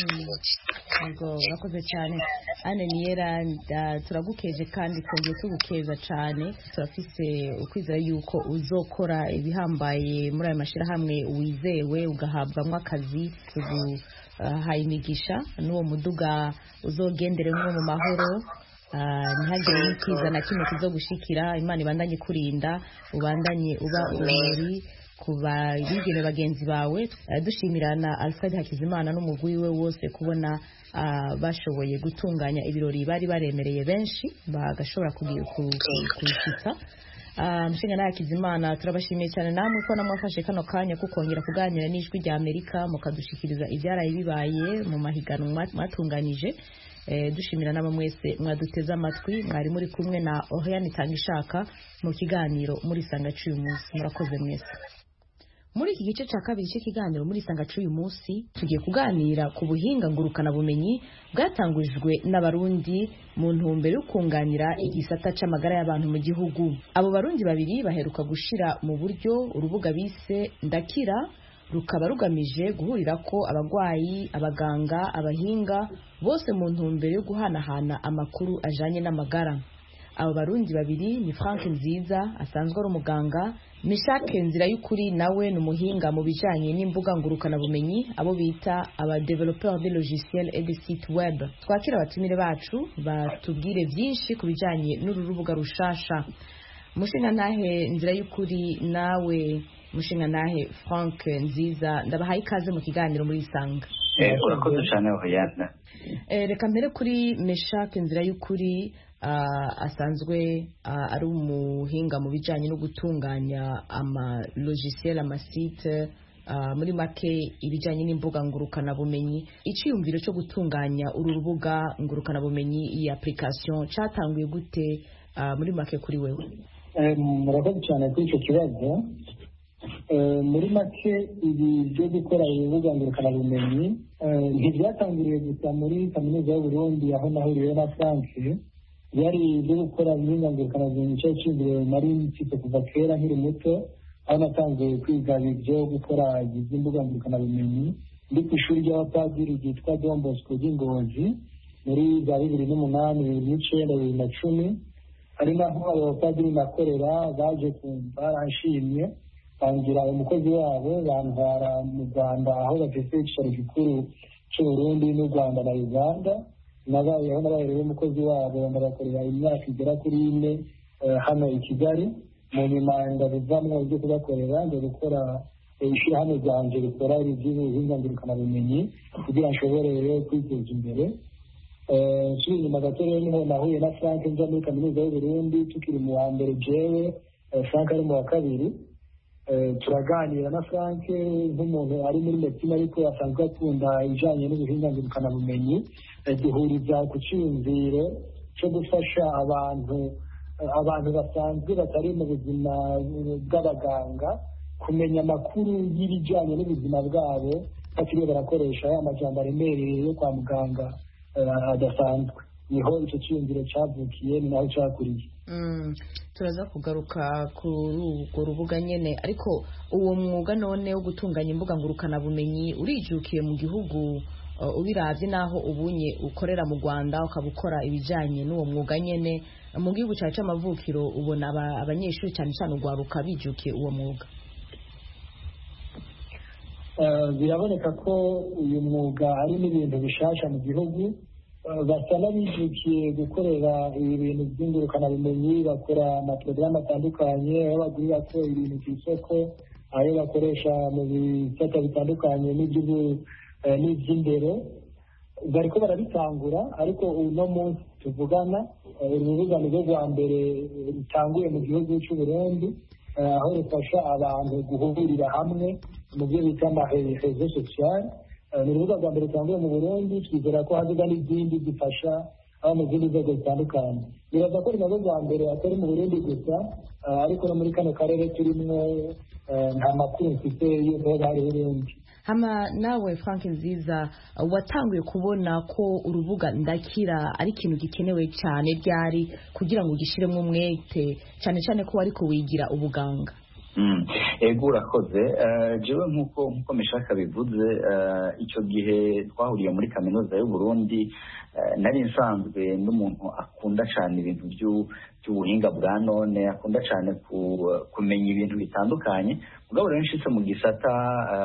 Yego bakoze cyane. Anne Niera turagukeje kandi twongeye tugukeza cyane, turafise ukwizera yuko uzokora ibihambaye muri aya mashirahamwe wizewe ugahabwamwo akazi hayi imigisha n'uwo muduga uzogenderemwo mu mahoro, ntihagire n'ikiza na kimwe kizogushikira. Imana ibandanye kurinda, ubandanye uba urumuri ku bigeme bagenzi bawe. Dushimira na Alfred Hakizimana n'umugwi we wose kubona bashoboye gutunganya ibirori bari baremereye benshi bagashobora kubishitsa. Mushinga na Hakizimana turabashimiye cyane namwe ko namwafashe kano kanya kukongera kuganira n'ijwi rya Amerika mukadushikiriza ibyaraye bibaye mu mahiganwa mwatunganyije. Dushimira nabo mwese mwaduteze amatwi, mwari muri kumwe na Oriane Tangishaka mu kiganiro muri Sanga cy'uyu munsi. Murakoze mwese. Muri iki gice cya kabiri cy'ikiganiro muri Sanga cy'uyu munsi tugiye kuganira ku buhinga ngurukana bumenyi bwatangujwe n'abarundi mu ntumbero yo kunganira igisata c'amagara y'abantu mu gihugu. Abo barundi babiri baheruka gushira mu buryo urubuga bise Ndakira, rukaba rugamije guhurira ko abagwayi, abaganga, abahinga bose mu ntumbero yo guhanahana amakuru ajanye n'amagara. Abo barundi babiri ni Frank Nziza asanzwe ari umuganga, Meshake Nzira y'ukuri nawe n'umuhinga mu bijanye n'imbuga ngurukana bumenyi, abo bita aba développeurs de logiciels et de sites web. Twakira abatumire bacu batubwire byinshi ku bijanye n'urubuga rushasha. Mushinga nahe Nzira y'ukuri nawe Mushinga nahe Frank Nziza, ndabahaye ikaze mu kiganiro muri Sanga. Urakoze cyane Oriane. Reka mbere kuri Meshake Nzira y'ukuri asanzwe ari umuhinga mu bijanye no gutunganya ama logiciel amasite muri make ibijanye n'imbuga ngurukana bumenyi. Iciyumviro cyo gutunganya uru rubuga ngurukana bumenyi iyi application cyatanguye gute muri make kuri wewe? Murakoze cyane kuri icyo kibazo. Muri make ibi byo gukora urubuga ngurukana bumenyi ntibyatangiriye gusa muri kaminuza y'Uburundi aho nahuriye na Frank. Yari ibyo gukora urubuga ngurukana bumenyi cyo cyizere nari mfite kuva kera nkiri muto, aho natangiye kwiga ibyo gukora imbuga ngurukana bumenyi ndi ku ishuri ry'abapadiri ryitwa Don Bosco ry'Ingozi muri za 2008, 2009, 2010. Ari naho abapadiri nakorera baje kumva baranshimye bangira umukozi wabo bantwara mu Rwanda aho bafite icyicaro gikuru cy'Uburundi n'u Rwanda na Uganda. Nabayeho nabayeho umukozi wabo ndabakorera imyaka igera kuri 4 hano i Kigali. Mu nyuma ndabivamwo ibyo kubakorera ngo gukora ishyirahamwe ryanjye rikora iby'ubuhinga ngurukanabumenyi kugira ngo nshobore rero kwiteza imbere. Nsubira inyuma gato rero niho nahuye na Frank njya muri kaminuza y'Uburundi tukiri mu wa mbere jewe, Frank ari mu wa kabiri. Turaganira na Frank nk'umuntu ari muri medicine ariko asanzwe akunda ibijyanye n'ubuhinga ngurukanabumenyi, duhuriza ku cyiyumviro cyo gufasha abantu basanzwe batari mu buzima bw'abaganga kumenya amakuru y'ibijyanye n'ubuzima bwabo batiriwe barakoresha amajambo aremereye yo kwa muganga adasanzwe. Niho icyo cyiyumviro cyavukiye, ni naho cyakuriye. Turaza kugaruka kuri urwo rubuga nyine, ariko uwo mwuga none wo gutunganya imbuga ngurukanabumenyi urijukiye mu gihugu ubiravye naho ubunye ukorera mu Rwanda ukaba ukora ibijyanye n'uwo mwuga nyine mu gihugu cyacu c'amavukiro, ubona abanyeshuri cyane cyane urwaruka bijukiye uwo mwuga? Biraboneka ko uyu mwuga ari n'ibintu bishasha mu gihugu, basa n'abijukiye gukorera ibi bintu by'ingurukanabumenyi, bakora amaporogaramu atandukanye, aho bagurira ko ibintu ku isoko, ayo bakoresha mu bisata bitandukanye n'iby'indero. Bariko barabitangura, ariko uno munsi tuvugana urubuga nirwo rwa mbere rutanguye mu gihugu cy'u Burundi, aho rufasha abantu guhurira hamwe mu byo bita amarezo sosiyale. Ni urubuga rwa mbere rutanguye mu Burundi, twizera ko haziga n'izindi zifasha abo mu zindi nzego zitandukanye. Biraza ko rinarwo rwa mbere atari mu Burundi gusa, ariko no muri kano karere turimwo nta makuru mfite y'uko bari Burundi. Hama nawe Frank Nziza, watanguye kubona ko urubuga Ndakira ari ikintu gikenewe cyane ryari kugira ngo ugishiremo umwete, cyane cyane ko ariko wigira ubuganga? Ego urakoze. Jewe nk'uko Meshaka bivuze, icyo gihe twahuriye muri kaminuza y'u Burundi, nari nsanzwe n'umuntu akunda cyane ibintu by'ubuhinga bwa none, akunda cyane kumenya ibintu bitandukanye. Mugabo rero nshitse mu gisata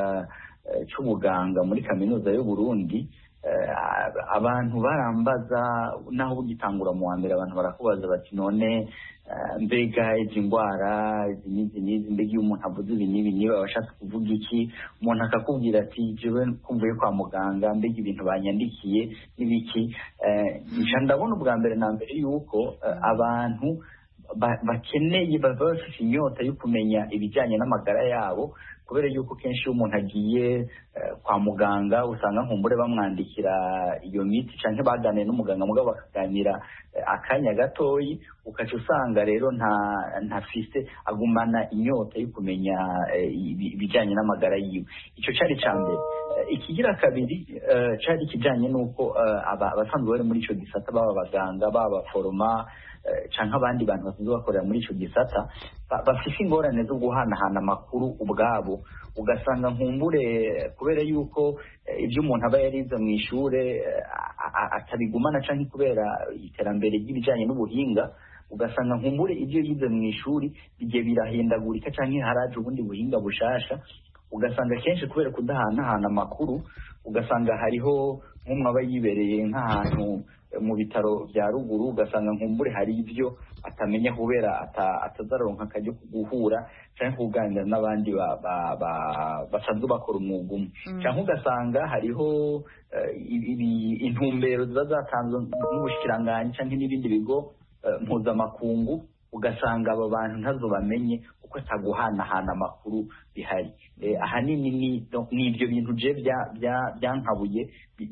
cy'ubuganga muri kaminuza y'u Burundi, abantu barambaza, naho ugitangura mu wa mbere abantu barakubaza bati none mbega izi ndwara izi mbega iyo umuntu avuze ibi n'ibi niba abashatse kuvuga iki, umuntu akakubwira ati jewe kumvuye kwa muganga mbega ibintu banyandikiye n'ibiki. Ndabona ubwa mbere na mbere yuko abantu bakeneye, baba bafite inyota yo kumenya ibijyanye n'amagara yabo, kubera yuko kenshi iyo umuntu agiye kwa muganga usanga nkumbure bamwandikira iyo miti cyangwa baganiriye n'umuganga mugabo bakaganira akanya gatoyi, ukaca usanga rero ntafise agumana inyota yo kumenya ibijyanye n'amagara yiwe. Icyo cyari cya mbere. Ikigira kabiri cyari kijyanye n'uko abasanzwe bari muri icyo gisata, baba abaganga, baba abaforoma cyangwa abandi bantu basanzwe bakorera muri icyo gisata, bafite ingorane zo guhanahana amakuru ubwabo. Ugasanga nkumbure kubera yuko ibyo umuntu aba yarize mu ishure atabigumana, cyangwa kubera iterambere ry'ibijyanye n'ubuhinga, ugasanga nkumbure ibyo yize mu ishuri bigiye birahindagurika cyangwa haraje ubundi buhinga bushasha. Ugasanga kenshi kubera kudahanahana amakuru, ugasanga hariho nk'umwe aba yibereye nk'ahantu mu bitaro bya ruguru, ugasanga nkumbure hari ibyo atamenya kubera atazaronka akajya guhura cyangwa kuganira n'abandi basanzwe bakora umwuga umwe. Cyangwa ugasanga hariho intumbero ziba zatanzwe n'ubushikiranganji cyangwa n'ibindi bigo mpuzamakungu, ugasanga abo bantu ntazo bamenye kuko ataguhanahana amakuru bihari. Ahanini ni ibyo bintu je byankabuye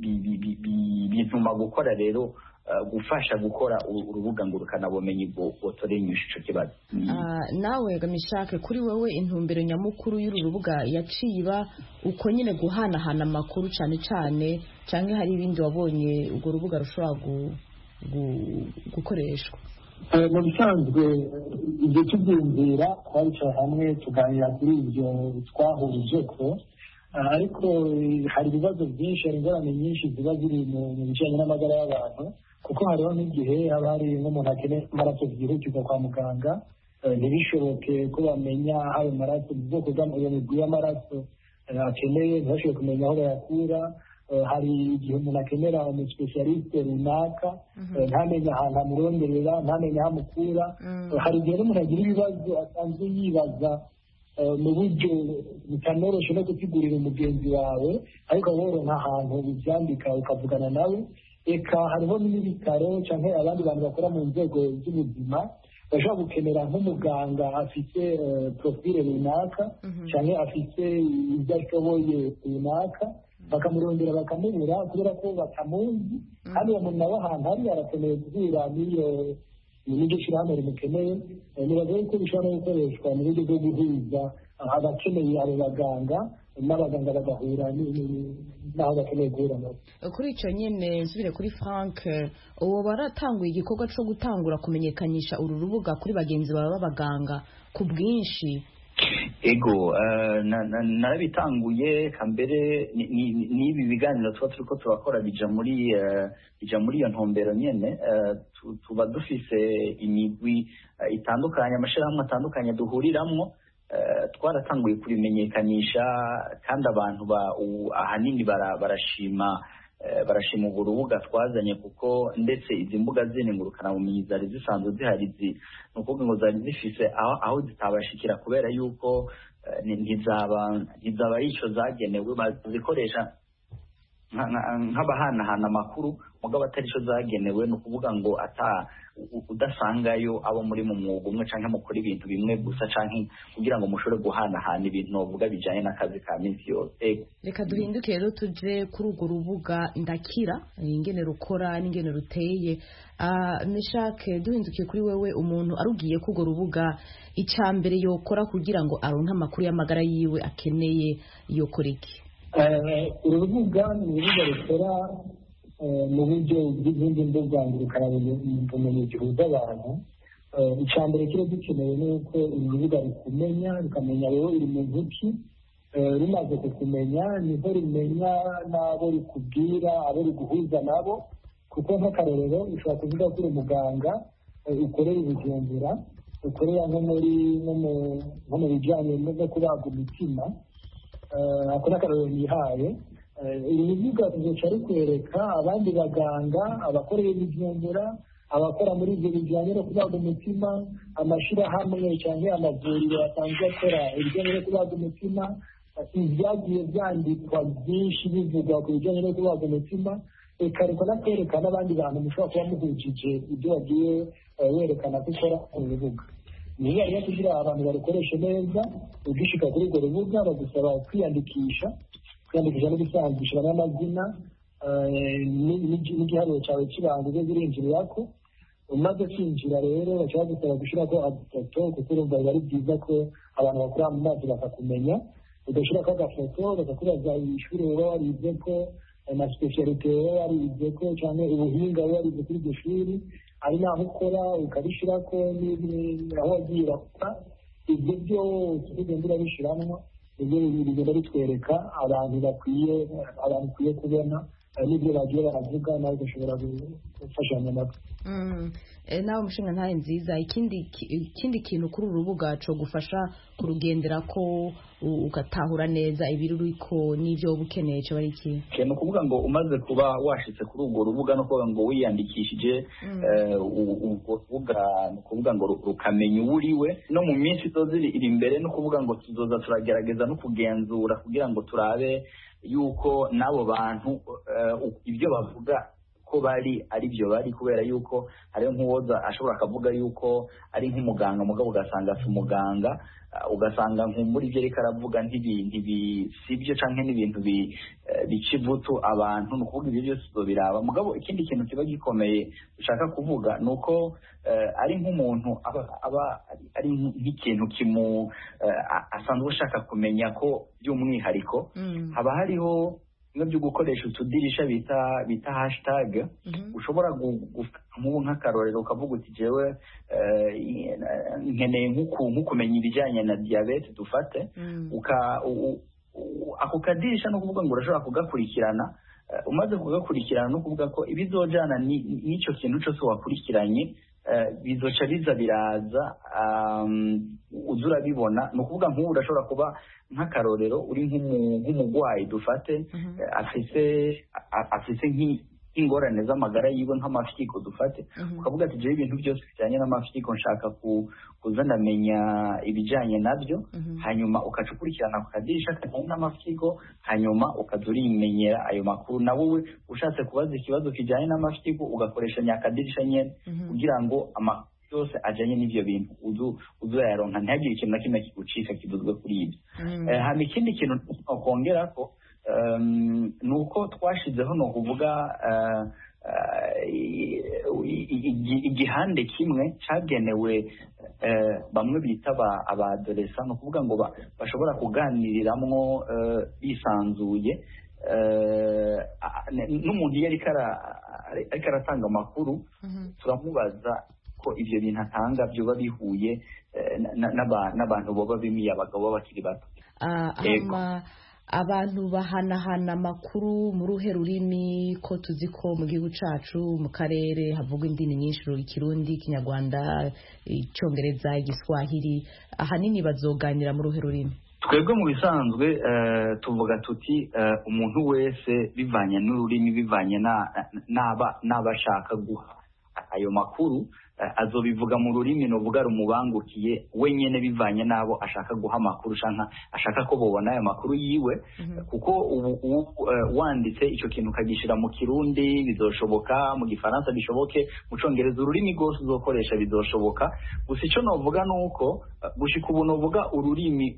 bintuma gukora rero gufasha gukora urubuga ngurukanabumenyi bwotorenyusha ico kibazo. Nawe Gamishake, kuri wewe intumbero nyamukuru y'uru rubuga yaciye iba uko nyine guhanahana amakuru cyane cyane, cyangwa hari ibindi wabonye urwo rubuga rushobora gukoreshwa? Mu bisanzwe ibyo tubyumvira twabicaye hamwe tuganira kuri ibyo twahurije ko, ariko hari ibibazo byinshi, hari ingorane nyinshi ziba ziri mu bijyanye n'amagara y'abantu, kuko hariho n'igihe haba hari nk'umuntu akeneye amaraso byihutirwa kwa muganga, ntibishoboke ko bamenya ayo maraso, ubwoko bw'amaguru y'amaraso akeneye, ntibashobore kumenya aho bayakura. Hari igihe umuntu akenera umusipesialiste runaka, ntamenye ahantu amuronderera, ntamenye aho amukura. Hari igihe n'umuntu agira ibibazo asanzwe yibaza mu buryo butanoroshe no gusigurira umugenzi wawe ariko wowe nk'ahantu ubyandika ukavugana nawe. Eka hariho n'ibitaro cyangwa abandi bantu bakora mu nzego z'ubuzima bashobora gukenera nk'umuganga afite profile runaka cyangwa afite ibyo ashoboye runaka, bakamurondera bakamubura kubera ko batamuzi, kandi uwo muntu nawe ahantu hari arakeneye guhura n'iryo shyirahamwe rimukeneye. nibaza yuko bishobora no gukoreshwa mu buryo bwo guhuza abakeneye abo baganga n'abaganga bagahura n'aho bakeneye guhura nabo. Kuri icyo nyine nsubire kuri Frank, uwo baratanguye igikorwa cyo gutangura kumenyekanisha uru rubuga kuri bagenzi bawe b'abaganga ku bwinshi. Ego narabitanguye kambere n'ibi biganiro tuba turiko turakora bija muri iyo ntumbero nyene. Tuba dufise imigwi itandukanye, amashirahamwe atandukanye duhuriramwo. Twaratanguye kurimenyekanisha kandi abantu ahanini barashima urwo rubuga twazanye, kuko ndetse izi mbuga zindi ngurukanabumenyi zari zisanzwe zihari, ni ukuvuga ngo zari zifise aho zitabashikira kubera yuko ntizaba ari icyo zagenewe, bazikoresha nk'abahanahana amakuru mugabo atari icyo zagenewe. ni ukuvuga ngo udasangayo abo muri mu mwuga umwe cyangwa mukora ibintu bimwe gusa cyangwa kugira ngo mushobore guhanahana ibintu bavuga bijyanye n'akazi ka minsi yose. Reka duhinduke rero tuje kuri urwo rubuga Ndakira, ingene rukora n'ingene ruteye. Meshake, duhindukiye kuri wewe, umuntu arugiye ku urwo rubuga, icya mbere yokora kugira ngo aronke amakuru y'amagara yiwe akeneye yokora iki? Urubuga ni urubuga rukora mu buryo bw'izindi mbuga ngurukanabumenyi gihuza abantu. Icya mbere kiri dukeneye ni uko uru rubuga rukumenya, rukamenya wowe uri mu ntoki. Rumaze kukumenya niho rumenya n'abo rukubwira, abo ruguhuza nabo, kuko nk'akarorero ushobora kuvuga ko uri umuganga ukorera Bujumbura, ukorera nko mu bijyanye no kubaga umutima. Ako n'akarorero nihaye. Iri rubuga tuzoca rukwereka abandi baganga, abakorera Bujumbura, abakora muri ibyo bijyanye no kubaga umutima, amashyirahamwe cyangwa amavuriro asanzwe akora ibijyanye no kubaga umutima, ibyagiye byandikwa byinshi bivugwa ku bijyanye no kubaga umutima. Reka nakwereka n'abandi bantu mushobora kuba muhujije ibyo wagiye werekana ko ukora ku rubuga. Ni rero kugira abantu barukoreshe neza, ugishika kuri urwo rubuga bagusaba kwiyandikisha no gusangisha n'amazina n'igiharuro cyawe cy'ibanga uje urinjirirako. Umaze kwinjira rero bashobora gusaba gushyirako agafoto, kuko urumva biba ari byiza ko abantu bakorera mu mazi bakakumenya. Ugashyirako agafoto, bakakubaza ishuri uba warize ko na specialite uba warize ko cyangwa ubuhinga uba warize kuri iryo shuri, ari naho ukora ukabishyirako aho wagiye urakora. Ibyo byose ugenda urabishyiramo, ibyo bigenda bitwereka abantu bakwiye kubona n'ibyo bagiye baravuga, nawe ugashobora gufashanya nabo. Nawe umushinga ntaye nziza, ikindi kintu kuri uru rubuga cyo gufasha kurugendera ko ugatahura neza ibiruriko n'ibyo uba ukeneye cyo bari iki? Ni ukuvuga ngo umaze kuba washitse kuri urwo rubuga no kuvuga ngo wiyandikishije urwo rubuga, ni ukuvuga ngo rukamenya uwo uriwe. No mu minsi izoza iri imbere, no kuvuga ngo tuzoza turagerageza no kugenzura kugira ngo turabe yuko n'abo bantu ibyo bavuga ko bari ari byo bari, kubera yuko hariho nk'uwoza ashobora akavuga yuko ari nk'umuganga mugabo ugasanga si umuganga, ugasanga nk'umuri ibyo ariko aravuga sibyo canke n'ibintu bica ivutu abantu. ni ukuvuga ibyo byose uzobiraba. mugabo ikindi kintu kiba gikomeye ushaka kuvuga ni uko ari nk'umuntu aba ari nk'ikintu asanzwe ushaka kumenya ko by'umwihariko haba hariho byo gukoresha utudirisha bita hashtag. ushobora nk'ubu nk'akarorero ukavuga uti jewe nkeneye nk'ukumenya ibijyanye na diyabete dufate, ako kadirisha no kuvuga ngo urashobora kugakurikirana. Umaze kugakurikirana no kuvuga ko ibizojana n'icyo kintu cyose wakurikiranye bizoca biza biraza uza urabibona. ni ukuvuga nk'ubu urashobora kuba nk'akarorero uri nk'umugwayi dufate afise ingorane z'amagara yiwe nk'amafyigo dufate ukavuga ati jewe ibintu byose bijyanye n'amafyigo nshaka kuza ndamenya ibijyanye nabyo hanyuma ukaca ukurikirana ku kadirisha kajyanye n'amafyigo hanyuma ukaza urimenyera ayo makuru na wowe ushatse kubaza ikibazo kijyanye n'amafyigo ugakoresha nyakadirisha nyene kugira ngo amakuru yose ajyanye n'ibyo bintu uzayaronka ntihagire ikintu na kimwe kigucika kivuzwe kuri ibyo. hama ikindi kintu twakongera ko ni uko twashizeho ni ukuvuga igihande kimwe cyagenewe bamwe bita abadoresa ni ukuvuga ngo bashobora kuganiriramwo bisanzuye n'umuntu iyo ariko aratanga amakuru turamubaza ko ibyo bintu atanga byoba bihuye n'abantu baba bimiye abagabo bakiri bato. Abantu bahanahana amakuru mu ruhe rurimi ko tuzi ko mu gihugu cyacu mu karere havugwa indimi nyinshi ikirundi ikinyarwanda icyongereza igiswahili ahanini bazoganira mu ruhe rurimi. Twebwe mu bisanzwe tuvuga tuti umuntu wese bivanye n'ururimi bivanye n'abashaka guha ayo makuru azobivuga mu rurimi novuga rumubangukiye wenyene bivanye nabo ashaka guha amakuru canka ashaka ko bobona ayo makuru yiwe kuko wanditse ico kintu kagishira mu kirundi bizoshoboka mu gifaransa bishoboke mu congereza ururimi rwose uzokoresha bizoshoboka gusa ico novuga nuko gushika ubu novuga ururimi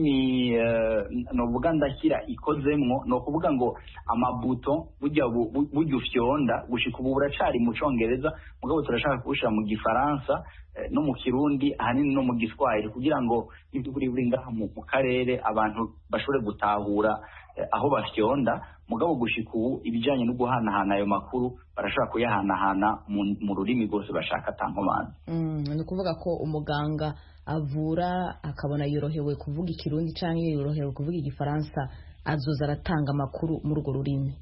novuga ndakira ikozemwo no kuvuga ngo amabuto burya ufyonda gushika ubu buracari mu congereza mugabo turashaka kubushira mu gifaransa no mu kirundi ahanini no mu giswahili kugira ngo buri ngaha mu karere abantu bashobore gutahura aho bafyonda mugabo gushika ubu ibijyanye no guhanahana ayo makuru barashobora kuyahanahana mu rurimi rwose bashaka atankomanzi. Ni ukuvuga ko umuganga avura akabona yorohewe kuvuga ikirundi cyangwa yorohewe kuvuga igifaransa azoza aratanga amakuru muri urwo rurimi.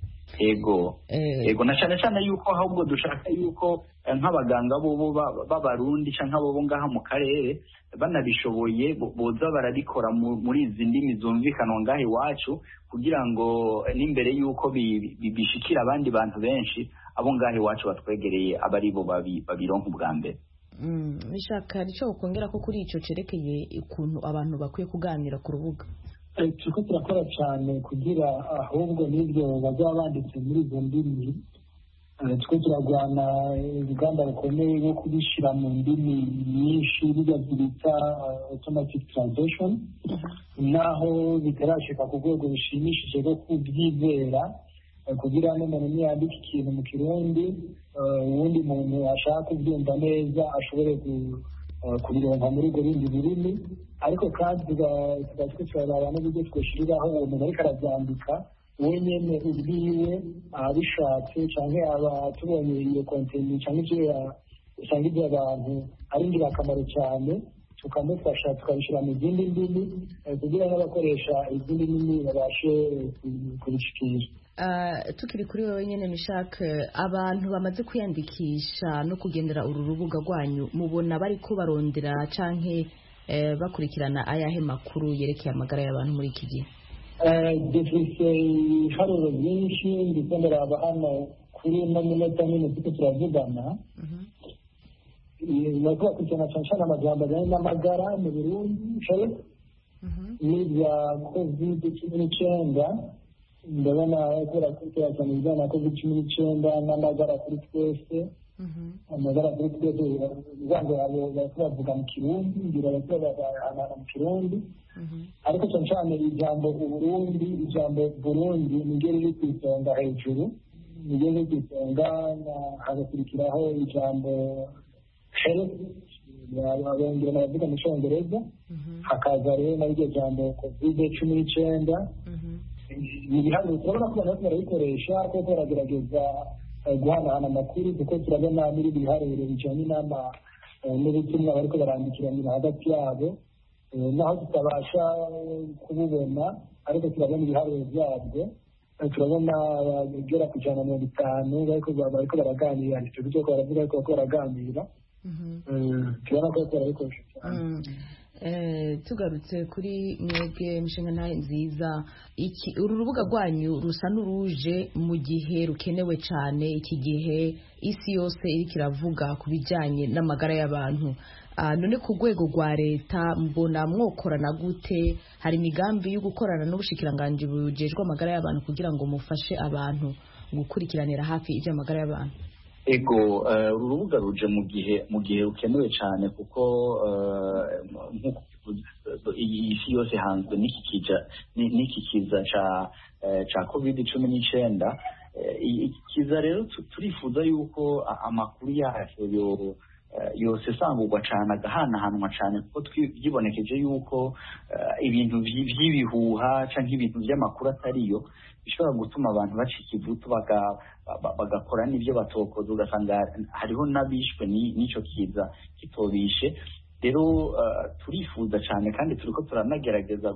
Ego na cyane cyane yuko ahubwo dushaka yuko nk'abaganga bo b'abarundi cyangwa bo ngaha mu karere banabishoboye boza barabikora muri izi ndimi zumvikanwa ngaha iwacu kugira ngo n'imbere yuko bishikira abandi bantu benshi abo ngaha iwacu batwegereye aba ari bo babironka ubwa mbere. Bishaka icyo ukongera ko kuri icyo cerekeye ukuntu abantu bakwiye kuganira ku rubuga. Turiko turakora cyane kugira ahubwo n'ibyo bazaba banditse muri izo ndimi twe turagwana urugamba rukomeye rwo kubishyira mu ndimi nyinshi bijya bita automatic translation naho bitarashika ku rwego rushimishije rwo kubyizera kugira n'umuntu niyandika ikintu mu kirundi uwundi muntu ashaka kubyumva neza ashobore kubironka muri urwo rundi rurimi ariko kandi tugatwe turaraba n'uburyo twashyiriraho uwo muntu ariko arabyandika wenyine ubwiwe abishatse cyangwa aba tubonye iyo kontenti cyangwa ibyo abantu ari ingirakamaro cyane tukamufasha tukabishyira mu zindi ndimi kugira n'abakoresha izindi ndimi babashe kubishikira. Tukiri kuri wowe nyine Mishak, abantu bamaze kwiyandikisha no kugendera uru rubuga rwanyu mubona bari ko barondera canke bakurikirana ayahe makuru yerekeye amagara y'abantu muri iki gihe? Dufise ibiharuro byinshi ndetse ndaraba hano kuri ino minota nyine tuko turavugana nako bakurikirana cyane cyane amajambo ajyanye n'amagara mu Burundi n'ibya COVID-19 ndabona kubera ko cyane ibijyanye na COVID-19 n'amagara kuri twese amagara kuri twese ngo abo bavuga mu kirundi ngira bavuga mu kirundi ariko cyane cyane ijambo Burundi niryo riri ku isonga hejuru niryo riri ku isonga hagakurikiraho ijambo health abongera baravuga mu cyongereza hakaza rero n'iryo jambo COVID-19 ibiharuro turabona ko abantu barabikoresha kuko baragerageza guhanahana amakuru kuko turabona muri biharuro bijyanye n'ubutumwa bariko barandikiranira hagati yabo naho tutabasha kububona ariko turabona ibiharuro byabyo turabona bagera ku 150 bariko baraganira icyo cyo baravuga ko baraganira turabona ko barabikoresha cyane. tugarutse kuri mwebwe mishinga ntahe nziza, uru rubuga rwanyu rusa n'uruje mu gihe rukenewe cyane, iki gihe isi yose iriko iravuga ku bijyanye n'amagara y'abantu. None ku rwego rwa leta mbona mwokorana gute? Hari imigambi yo gukorana n'ubushikiranganji bujejwe amagara y'abantu kugira ngo mufashe abantu gukurikiranira hafi iby'amagara y'abantu? Ego, uru rubuga ruje mu gihe rukenewe cyane kuko iyi isi yose hanzwe n'iki kiza ca COVID-19. Iki kiza rero turifuza yuko amakuru yacu yose sangurwa cyane, agahanahanwa cyane, kuko twibonekeje yuko ibintu by'ibihuha cyangwa ibintu by'amakuru atariyo bishobora gutuma abantu bacika ivutu bagakora n'ibyo batokoza, ugasanga hariho n'abishwe n'icyo kiza kitobishe. Rero turifuza cyane kandi turiko turanagerageza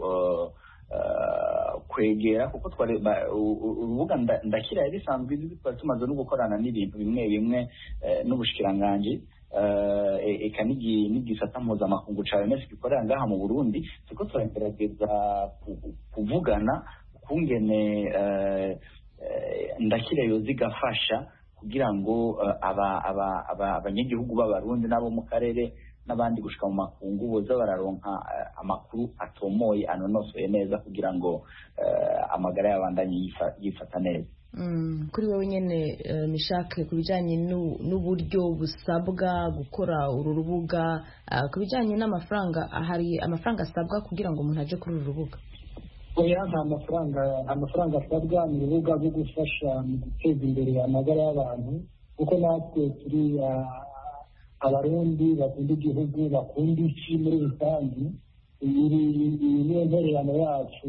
kwegera, kuko urubuga ndakira yari risanzwe twari tumaze no gukorana n'ibintu bimwe bimwe n'ubushikiranganji eka n'igisata mpuzamakungu ca OMS gikorera ngaha mu Burundi. turiko turagerageza kuvugana kungene ndakira yoza igafasha kugira ngo abanyagihugu b'abarundi n'abo mu karere n'abandi gushika mu makungu boza bararonka amakuru atomoye anonosoye neza kugira ngo amagara y'abandanye yifata neza. Kuri wowe nyene Mishake, ku bijanye n'uburyo busabwa gukora uru rubuga, ku bijanye n'amafaranga, hari amafaranga asabwa kugira ngo umuntu aje kuri uru rubuga? Oya, nta mafaranga asabwa. Ni urubuga rwo gufasha mu guteza imbere amagara y'abantu, kuko natwe turi abarundi bakunda igihugu, bakunda isi muri rusange. Iyi niyo ntererano yacu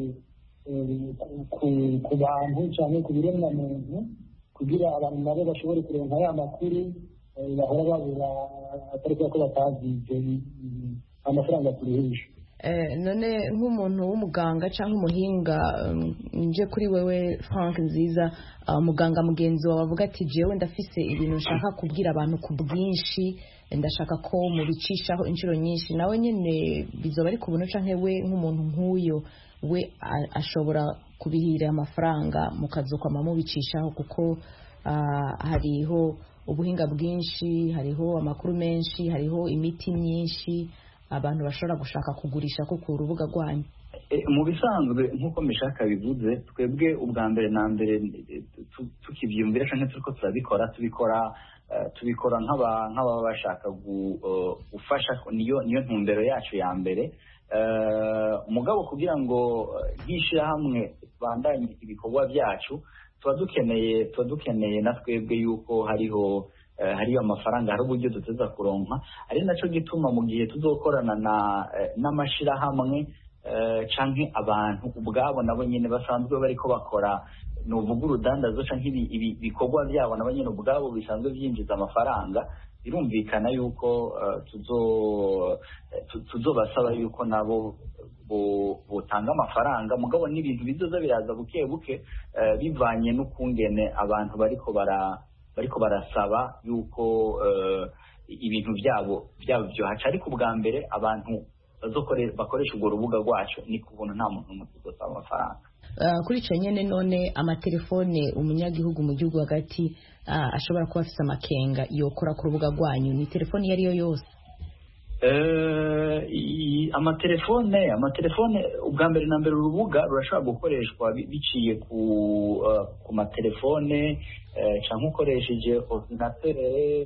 ku bantu cyangwa ku biremwa muntu, kugira abantu nabo bashobore kuronka ya makuru bahora babura, atari ko batazize amafaranga turihisha. None nk'umuntu w'umuganga cyangwa umuhinga, nje kuri wewe Frank Nziza, muganga mugenzi wawe avuga ati jewe ndafise ibintu nshaka kubwira abantu ku bwinshi, ndashaka ko mubicishaho inshuro nyinshi, nawe nyine bizoba ari kubuntu canke we nk'umuntu nk'uyo we ashobora kubihira amafaranga mukazokwama mubicishaho, kuko hariho ubuhinga bwinshi, hariho amakuru menshi, hariho imiti myinshi abantu bashobora gushaka kugurisha ko ku rubuga rwanyu? Mu bisanzwe nk'uko Mishaka bivuze, twebwe ubwa mbere na mbere tukivyumvira canke turiko tubikora nk'ababa bashaka gufasha, niyo ntumbero yacu ya mbere. Mugabo kugira ngo nk'ishirahamwe bandanye ibikorwa byacu, tuba dukeneye na twebwe yuko hariyo amafaranga, hari uburyo duteza kuronka. ari naco gituma mu gihe tuzokorana n'amashirahamwe canke abantu ubwabo nabo nyene basanzwe bariko bakora nuvuga urudandazo canke ibikorwa byabo nabo nyene ubwabo bisanzwe byinjiza amafaranga, birumvikana yuko tuzobasaba yuko nabo botanga amafaranga. Mugabo n'ibintu bizoza biraza buke buke bivanye n'ukungene abantu bariko barasaba yuko ibintu byabo byohaca. Ariko ubwa mbere abantu bakoresha urwo rubuga rwacu ni ku buntu, nta muntu n'umwe uzosaba amafaranga. Kuri ico nyene, none amatelefone umunyagihugu mu gihugu hagati ashobora kuba afise amakenga yokora ku rubuga rwanyu, ni telefone iyo ariyo yose? Amatelefone ubwa mbere na mbere urubuga rurashobora gukoreshwa biciye ku matelefone cyangwa ukoresheje ordinateur.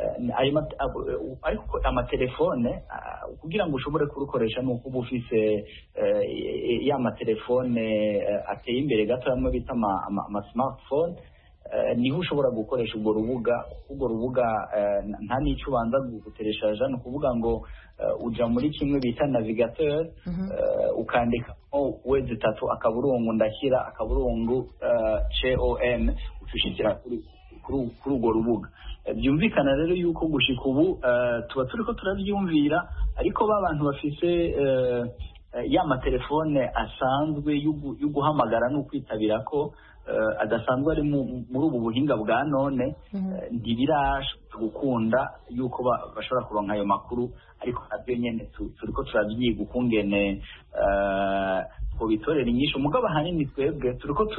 Ariko amatelefone kugira ngo ushobore kurukoresha nuko uba ufise ya matelefone ateye imbere gato, amwe bita ama smartphone, niho ushobora gukoresha urwo rubuga. Nta n'icyo ubanza gutereshaja, ni ukuvuga ngo uja muri kimwe bita navigateur, ukandikamo wezi3 akaburungu ndashyira akaburungu com, ucushikira kuri urwo rubuga. Byumvikana rero yuko gushika ubu tuba turiko turabyumvira, ariko ba bantu bafise ya matelefone asanzwe yo guhamagara no kwitabira ko adasanzwe ari muri ubu buhinga bwa none ntibirashoboka gukunda yuko bashobora kuronka ayo makuru, ariko nabyo nyene turiko turavyiga ukungene twobitorera inyishu. Mugabo ahanini twebwe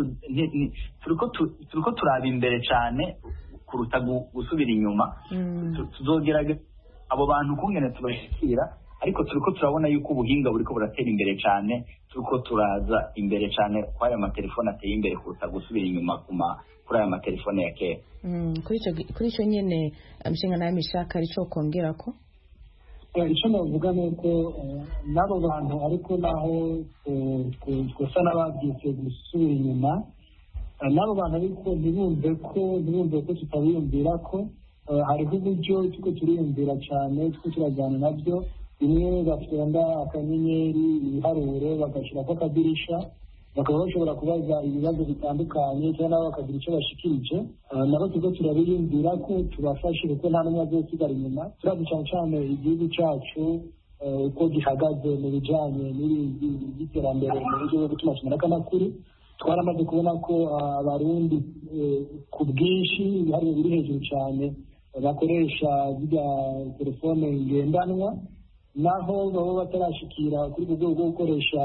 turiko turaba imbere cane kuruta gusubira inyuma. Tuzogerageza abo bantu ukungene tubashikira, ariko turiko turabona yuko ubuhinga buriko buratera imbere cane, turiko turaza imbere cane kwa aya matelefone ateye imbere kuruta gusubira inyuma kuri aya matelefone ya kera. Kuri ico nyene mshinga naye Mishaka arico kongerako. Icyo navuga ni uko n'abo bantu ariko naho twasa n'ababyise gusubira inyuma, n'abo bantu ariko ntibumve ko tutabiyumvira ko hariho uburyo tuko turiyumvira cyane, tuko turajyana nabyo. Bimwe bafenda akanyenyeri ibiharuro bagashyirako akadirisha, bakaba bashobora kubaza ibibazo bitandukanye cyangwa nabo bakagira icyo bashikirije, nabo tuko turabiyumvira ko tubafashe kuko nta n'umwe azosigara inyuma. Turazi cyane cyane igihugu cyacu uko gihagaze mu bijyanye n'iterambere mu buryo bwo gutuma tumeneka amakuru. Twaramaze kubona ko abarundi ku bwinshi ibiharuro biri hejuru cyane bakoresha zirya telefone ngendanwa, naho baba batarashikira kuri ubwo rwego bwo gukoresha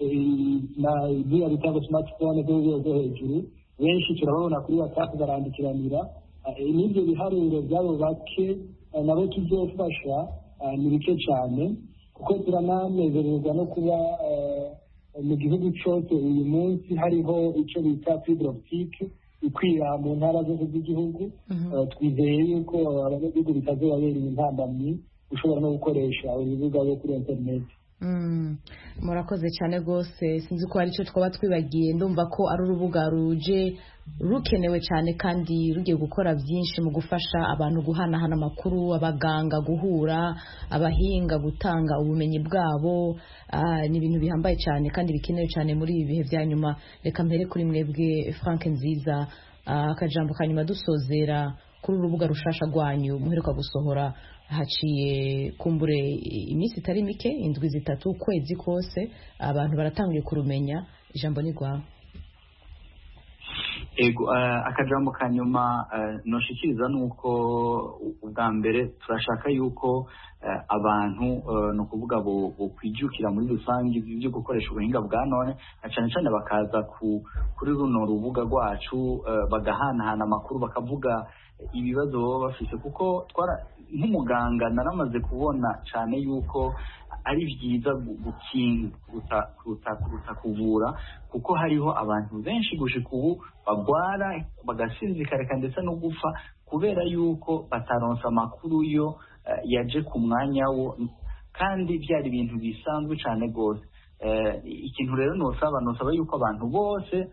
na biriya bitanga smartphone bwo rwego rwo hejuru. Benshi turababona kuri WhatsApp barandikiranira. N'ibyo biharuro byabo bake nabo tuzofasha ni bike cyane, kuko turananezererwa no kuba mu gihugu cyose uyu munsi hariho icyo bita fibre optique ikwira mu ntara zose z'igihugu. Twizeye yuko abanyagihugu bitazobabereye intambamyi ushobora no gukoresha urubuga rwo kuri interineti. Murakoze cyane rwose. Sinzi ko ari cyo twaba twibagiye, ndumva ko ari urubuga ruje rukenewe cyane kandi rugiye gukora byinshi mu gufasha abantu guhanahana amakuru, abaganga guhura, abahinga gutanga ubumenyi bwabo. Ni ibintu bihambaye cyane kandi bikenewe cyane muri ibi bihe bya nyuma. Reka mpere kuri mwebwe Frank Nziza, akajambo kanyuma dusozera kuri urubuga rushasha rwanyu muheruka gusohora haciye kumbure iminsi itari mike, indwi zitatu, ukwezi kose, abantu baratangiye kurumenya. Ijambo ni rwawe. Ego, akajambo kanyuma noshikiriza nuko ubwa mbere turashaka yuko abantu no kuvuga bo kwijukira muri rusange byo gukoresha ubuhinga bwa none, na cyane cyane bakaza kuri runo rubuga rwacu bagahanahana amakuru, bakavuga ibibazo baba bafite, kuko nk'umuganga naramaze kubona cyane yuko ari byiza gukinga kuruta kuvura, kuko hariho abantu benshi gushika ubu bagwara bagasinzikareka ndetse no gupfa kubera yuko bataronsa amakuru yo yaje ku mwanya wo, kandi byari ibintu bisanzwe cyane rwose. Ikintu rero nosaba yuko abantu bose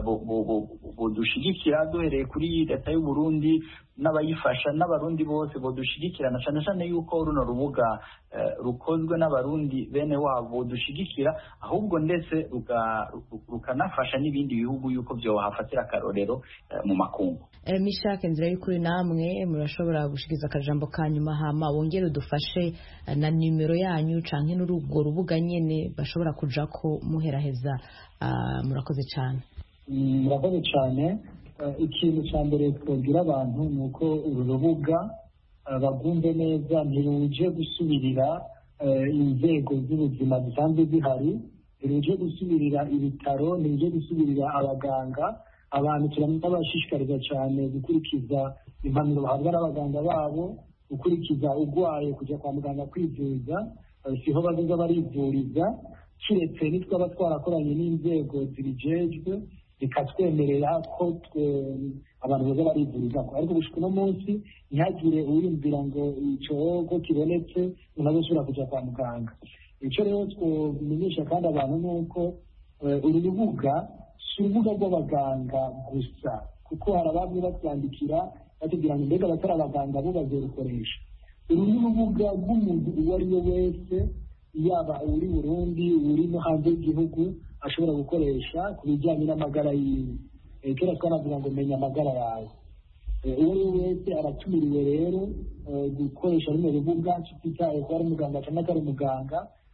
bodushigikira, duhereye kuri leta y'u Burundi n'abayifasha, n'abarundi bose bodushigikirana, cyane cyane yuko runo rubuga rukozwe n'abarundi bene wabo dushigikira, ahubwo ndetse rukanafasha n'ibindi bihugu yuko byohafatira akarorero mu makungu. Mishaka Nzira y'ukuri, namwe murashobora gushikiza akajambo kanyuma, hama wongere udufashe na nimero yanyu canke n'urugo rubuga nyene bashobora kujako muheraheza. Murakoze cyane. Murakoze cyane. Ikintu cya mbere twabwira abantu ni uko uru rubuga bagumve neza, ntiruje gusubirira inzego z'ubuzima zisanzwe zihari, ntiruje gusubirira ibitaro, ntiruje gusubirira abaganga. Abantu turabashishikariza cyane gukurikiza impanuro bahabwa n'abaganga babo, gukurikiza urwaye kujya kwa muganga kwivuza, siho bazoza barivuriza, kiretse nitwaba twarakoranye n'inzego zibijejwe bikatwemerera ko abantu baza barivuriza. Ariko gushika uno munsi ntihagire uwiyumvira ngo icogo kibonetse umuntu azosubira kujya kwa muganga. Icyo rero twomenyesha kandi abantu ni uko uru rubuga si urubuga rw'abaganga gusa, kuko hari abamwe batwandikira batubwira ngo mbega abatari abaganga bo bazorukoresha. Uru ni urubuga rw'umuntu uwo ari we wese, yaba uri Burundi, uri no hanze y'igihugu, ashobora gukoresha ku bijyanye n'amagara yiwe. Kera twanavuga ngo menya amagara yawe. Uwo ari we wese aratumiriwe rero gukoresha runo rubuga, tutitaye ko ari umuganga cyangwa atari umuganga,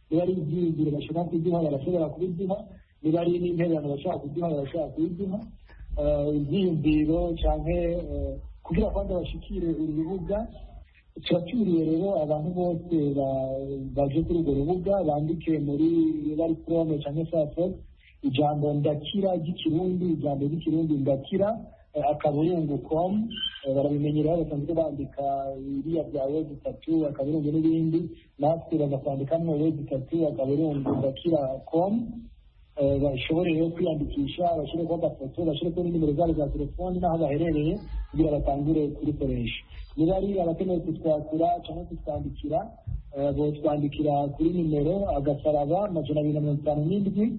niba ari ibyiyumviro bashaka kuduha barashobora kubiduha, niba ari n'intererano bashaka kuduha barashobora kubiduha, ibyiyumviro cyangwa kugira ngo bashikire urubuga. Turaturiye rero abantu bose baje kuri urwo rubuga bandike muri bari Chrome cyangwa Firefox ijambo ndakira ry'ikirundi, ijambo ry'ikirundi ndakira akaburungu.com, barabimenyera basanzwe bandika iriya bya web3 akaburungu n'ibindi, natwe bagakwandikamo web3 akaburungu ndakira.com. bashobore rero kwiyandikisha, bashyire ko agafoto, bashyire ko nimero zabo za telefoni n'aho baherereye kugira batangure kurikoresha. niba ari abakeneye kutwakura cyangwa kutwandikira, botwandikira kuri nimero agasaraba 257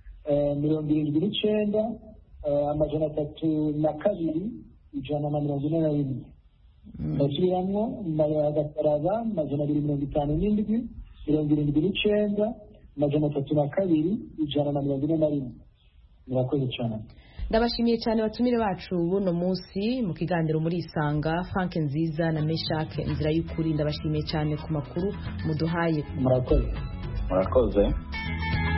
79 302 141. basubiramwo agasaraba 257 79 302 141. murakoze cyane. ndabashimiye cyane batumire bacu buno munsi mu kiganiro muri Isanga, Frank Nziza na Meshak Inzira y'ukuri. ndabashimiye cyane ku makuru muduhaye. murakoze.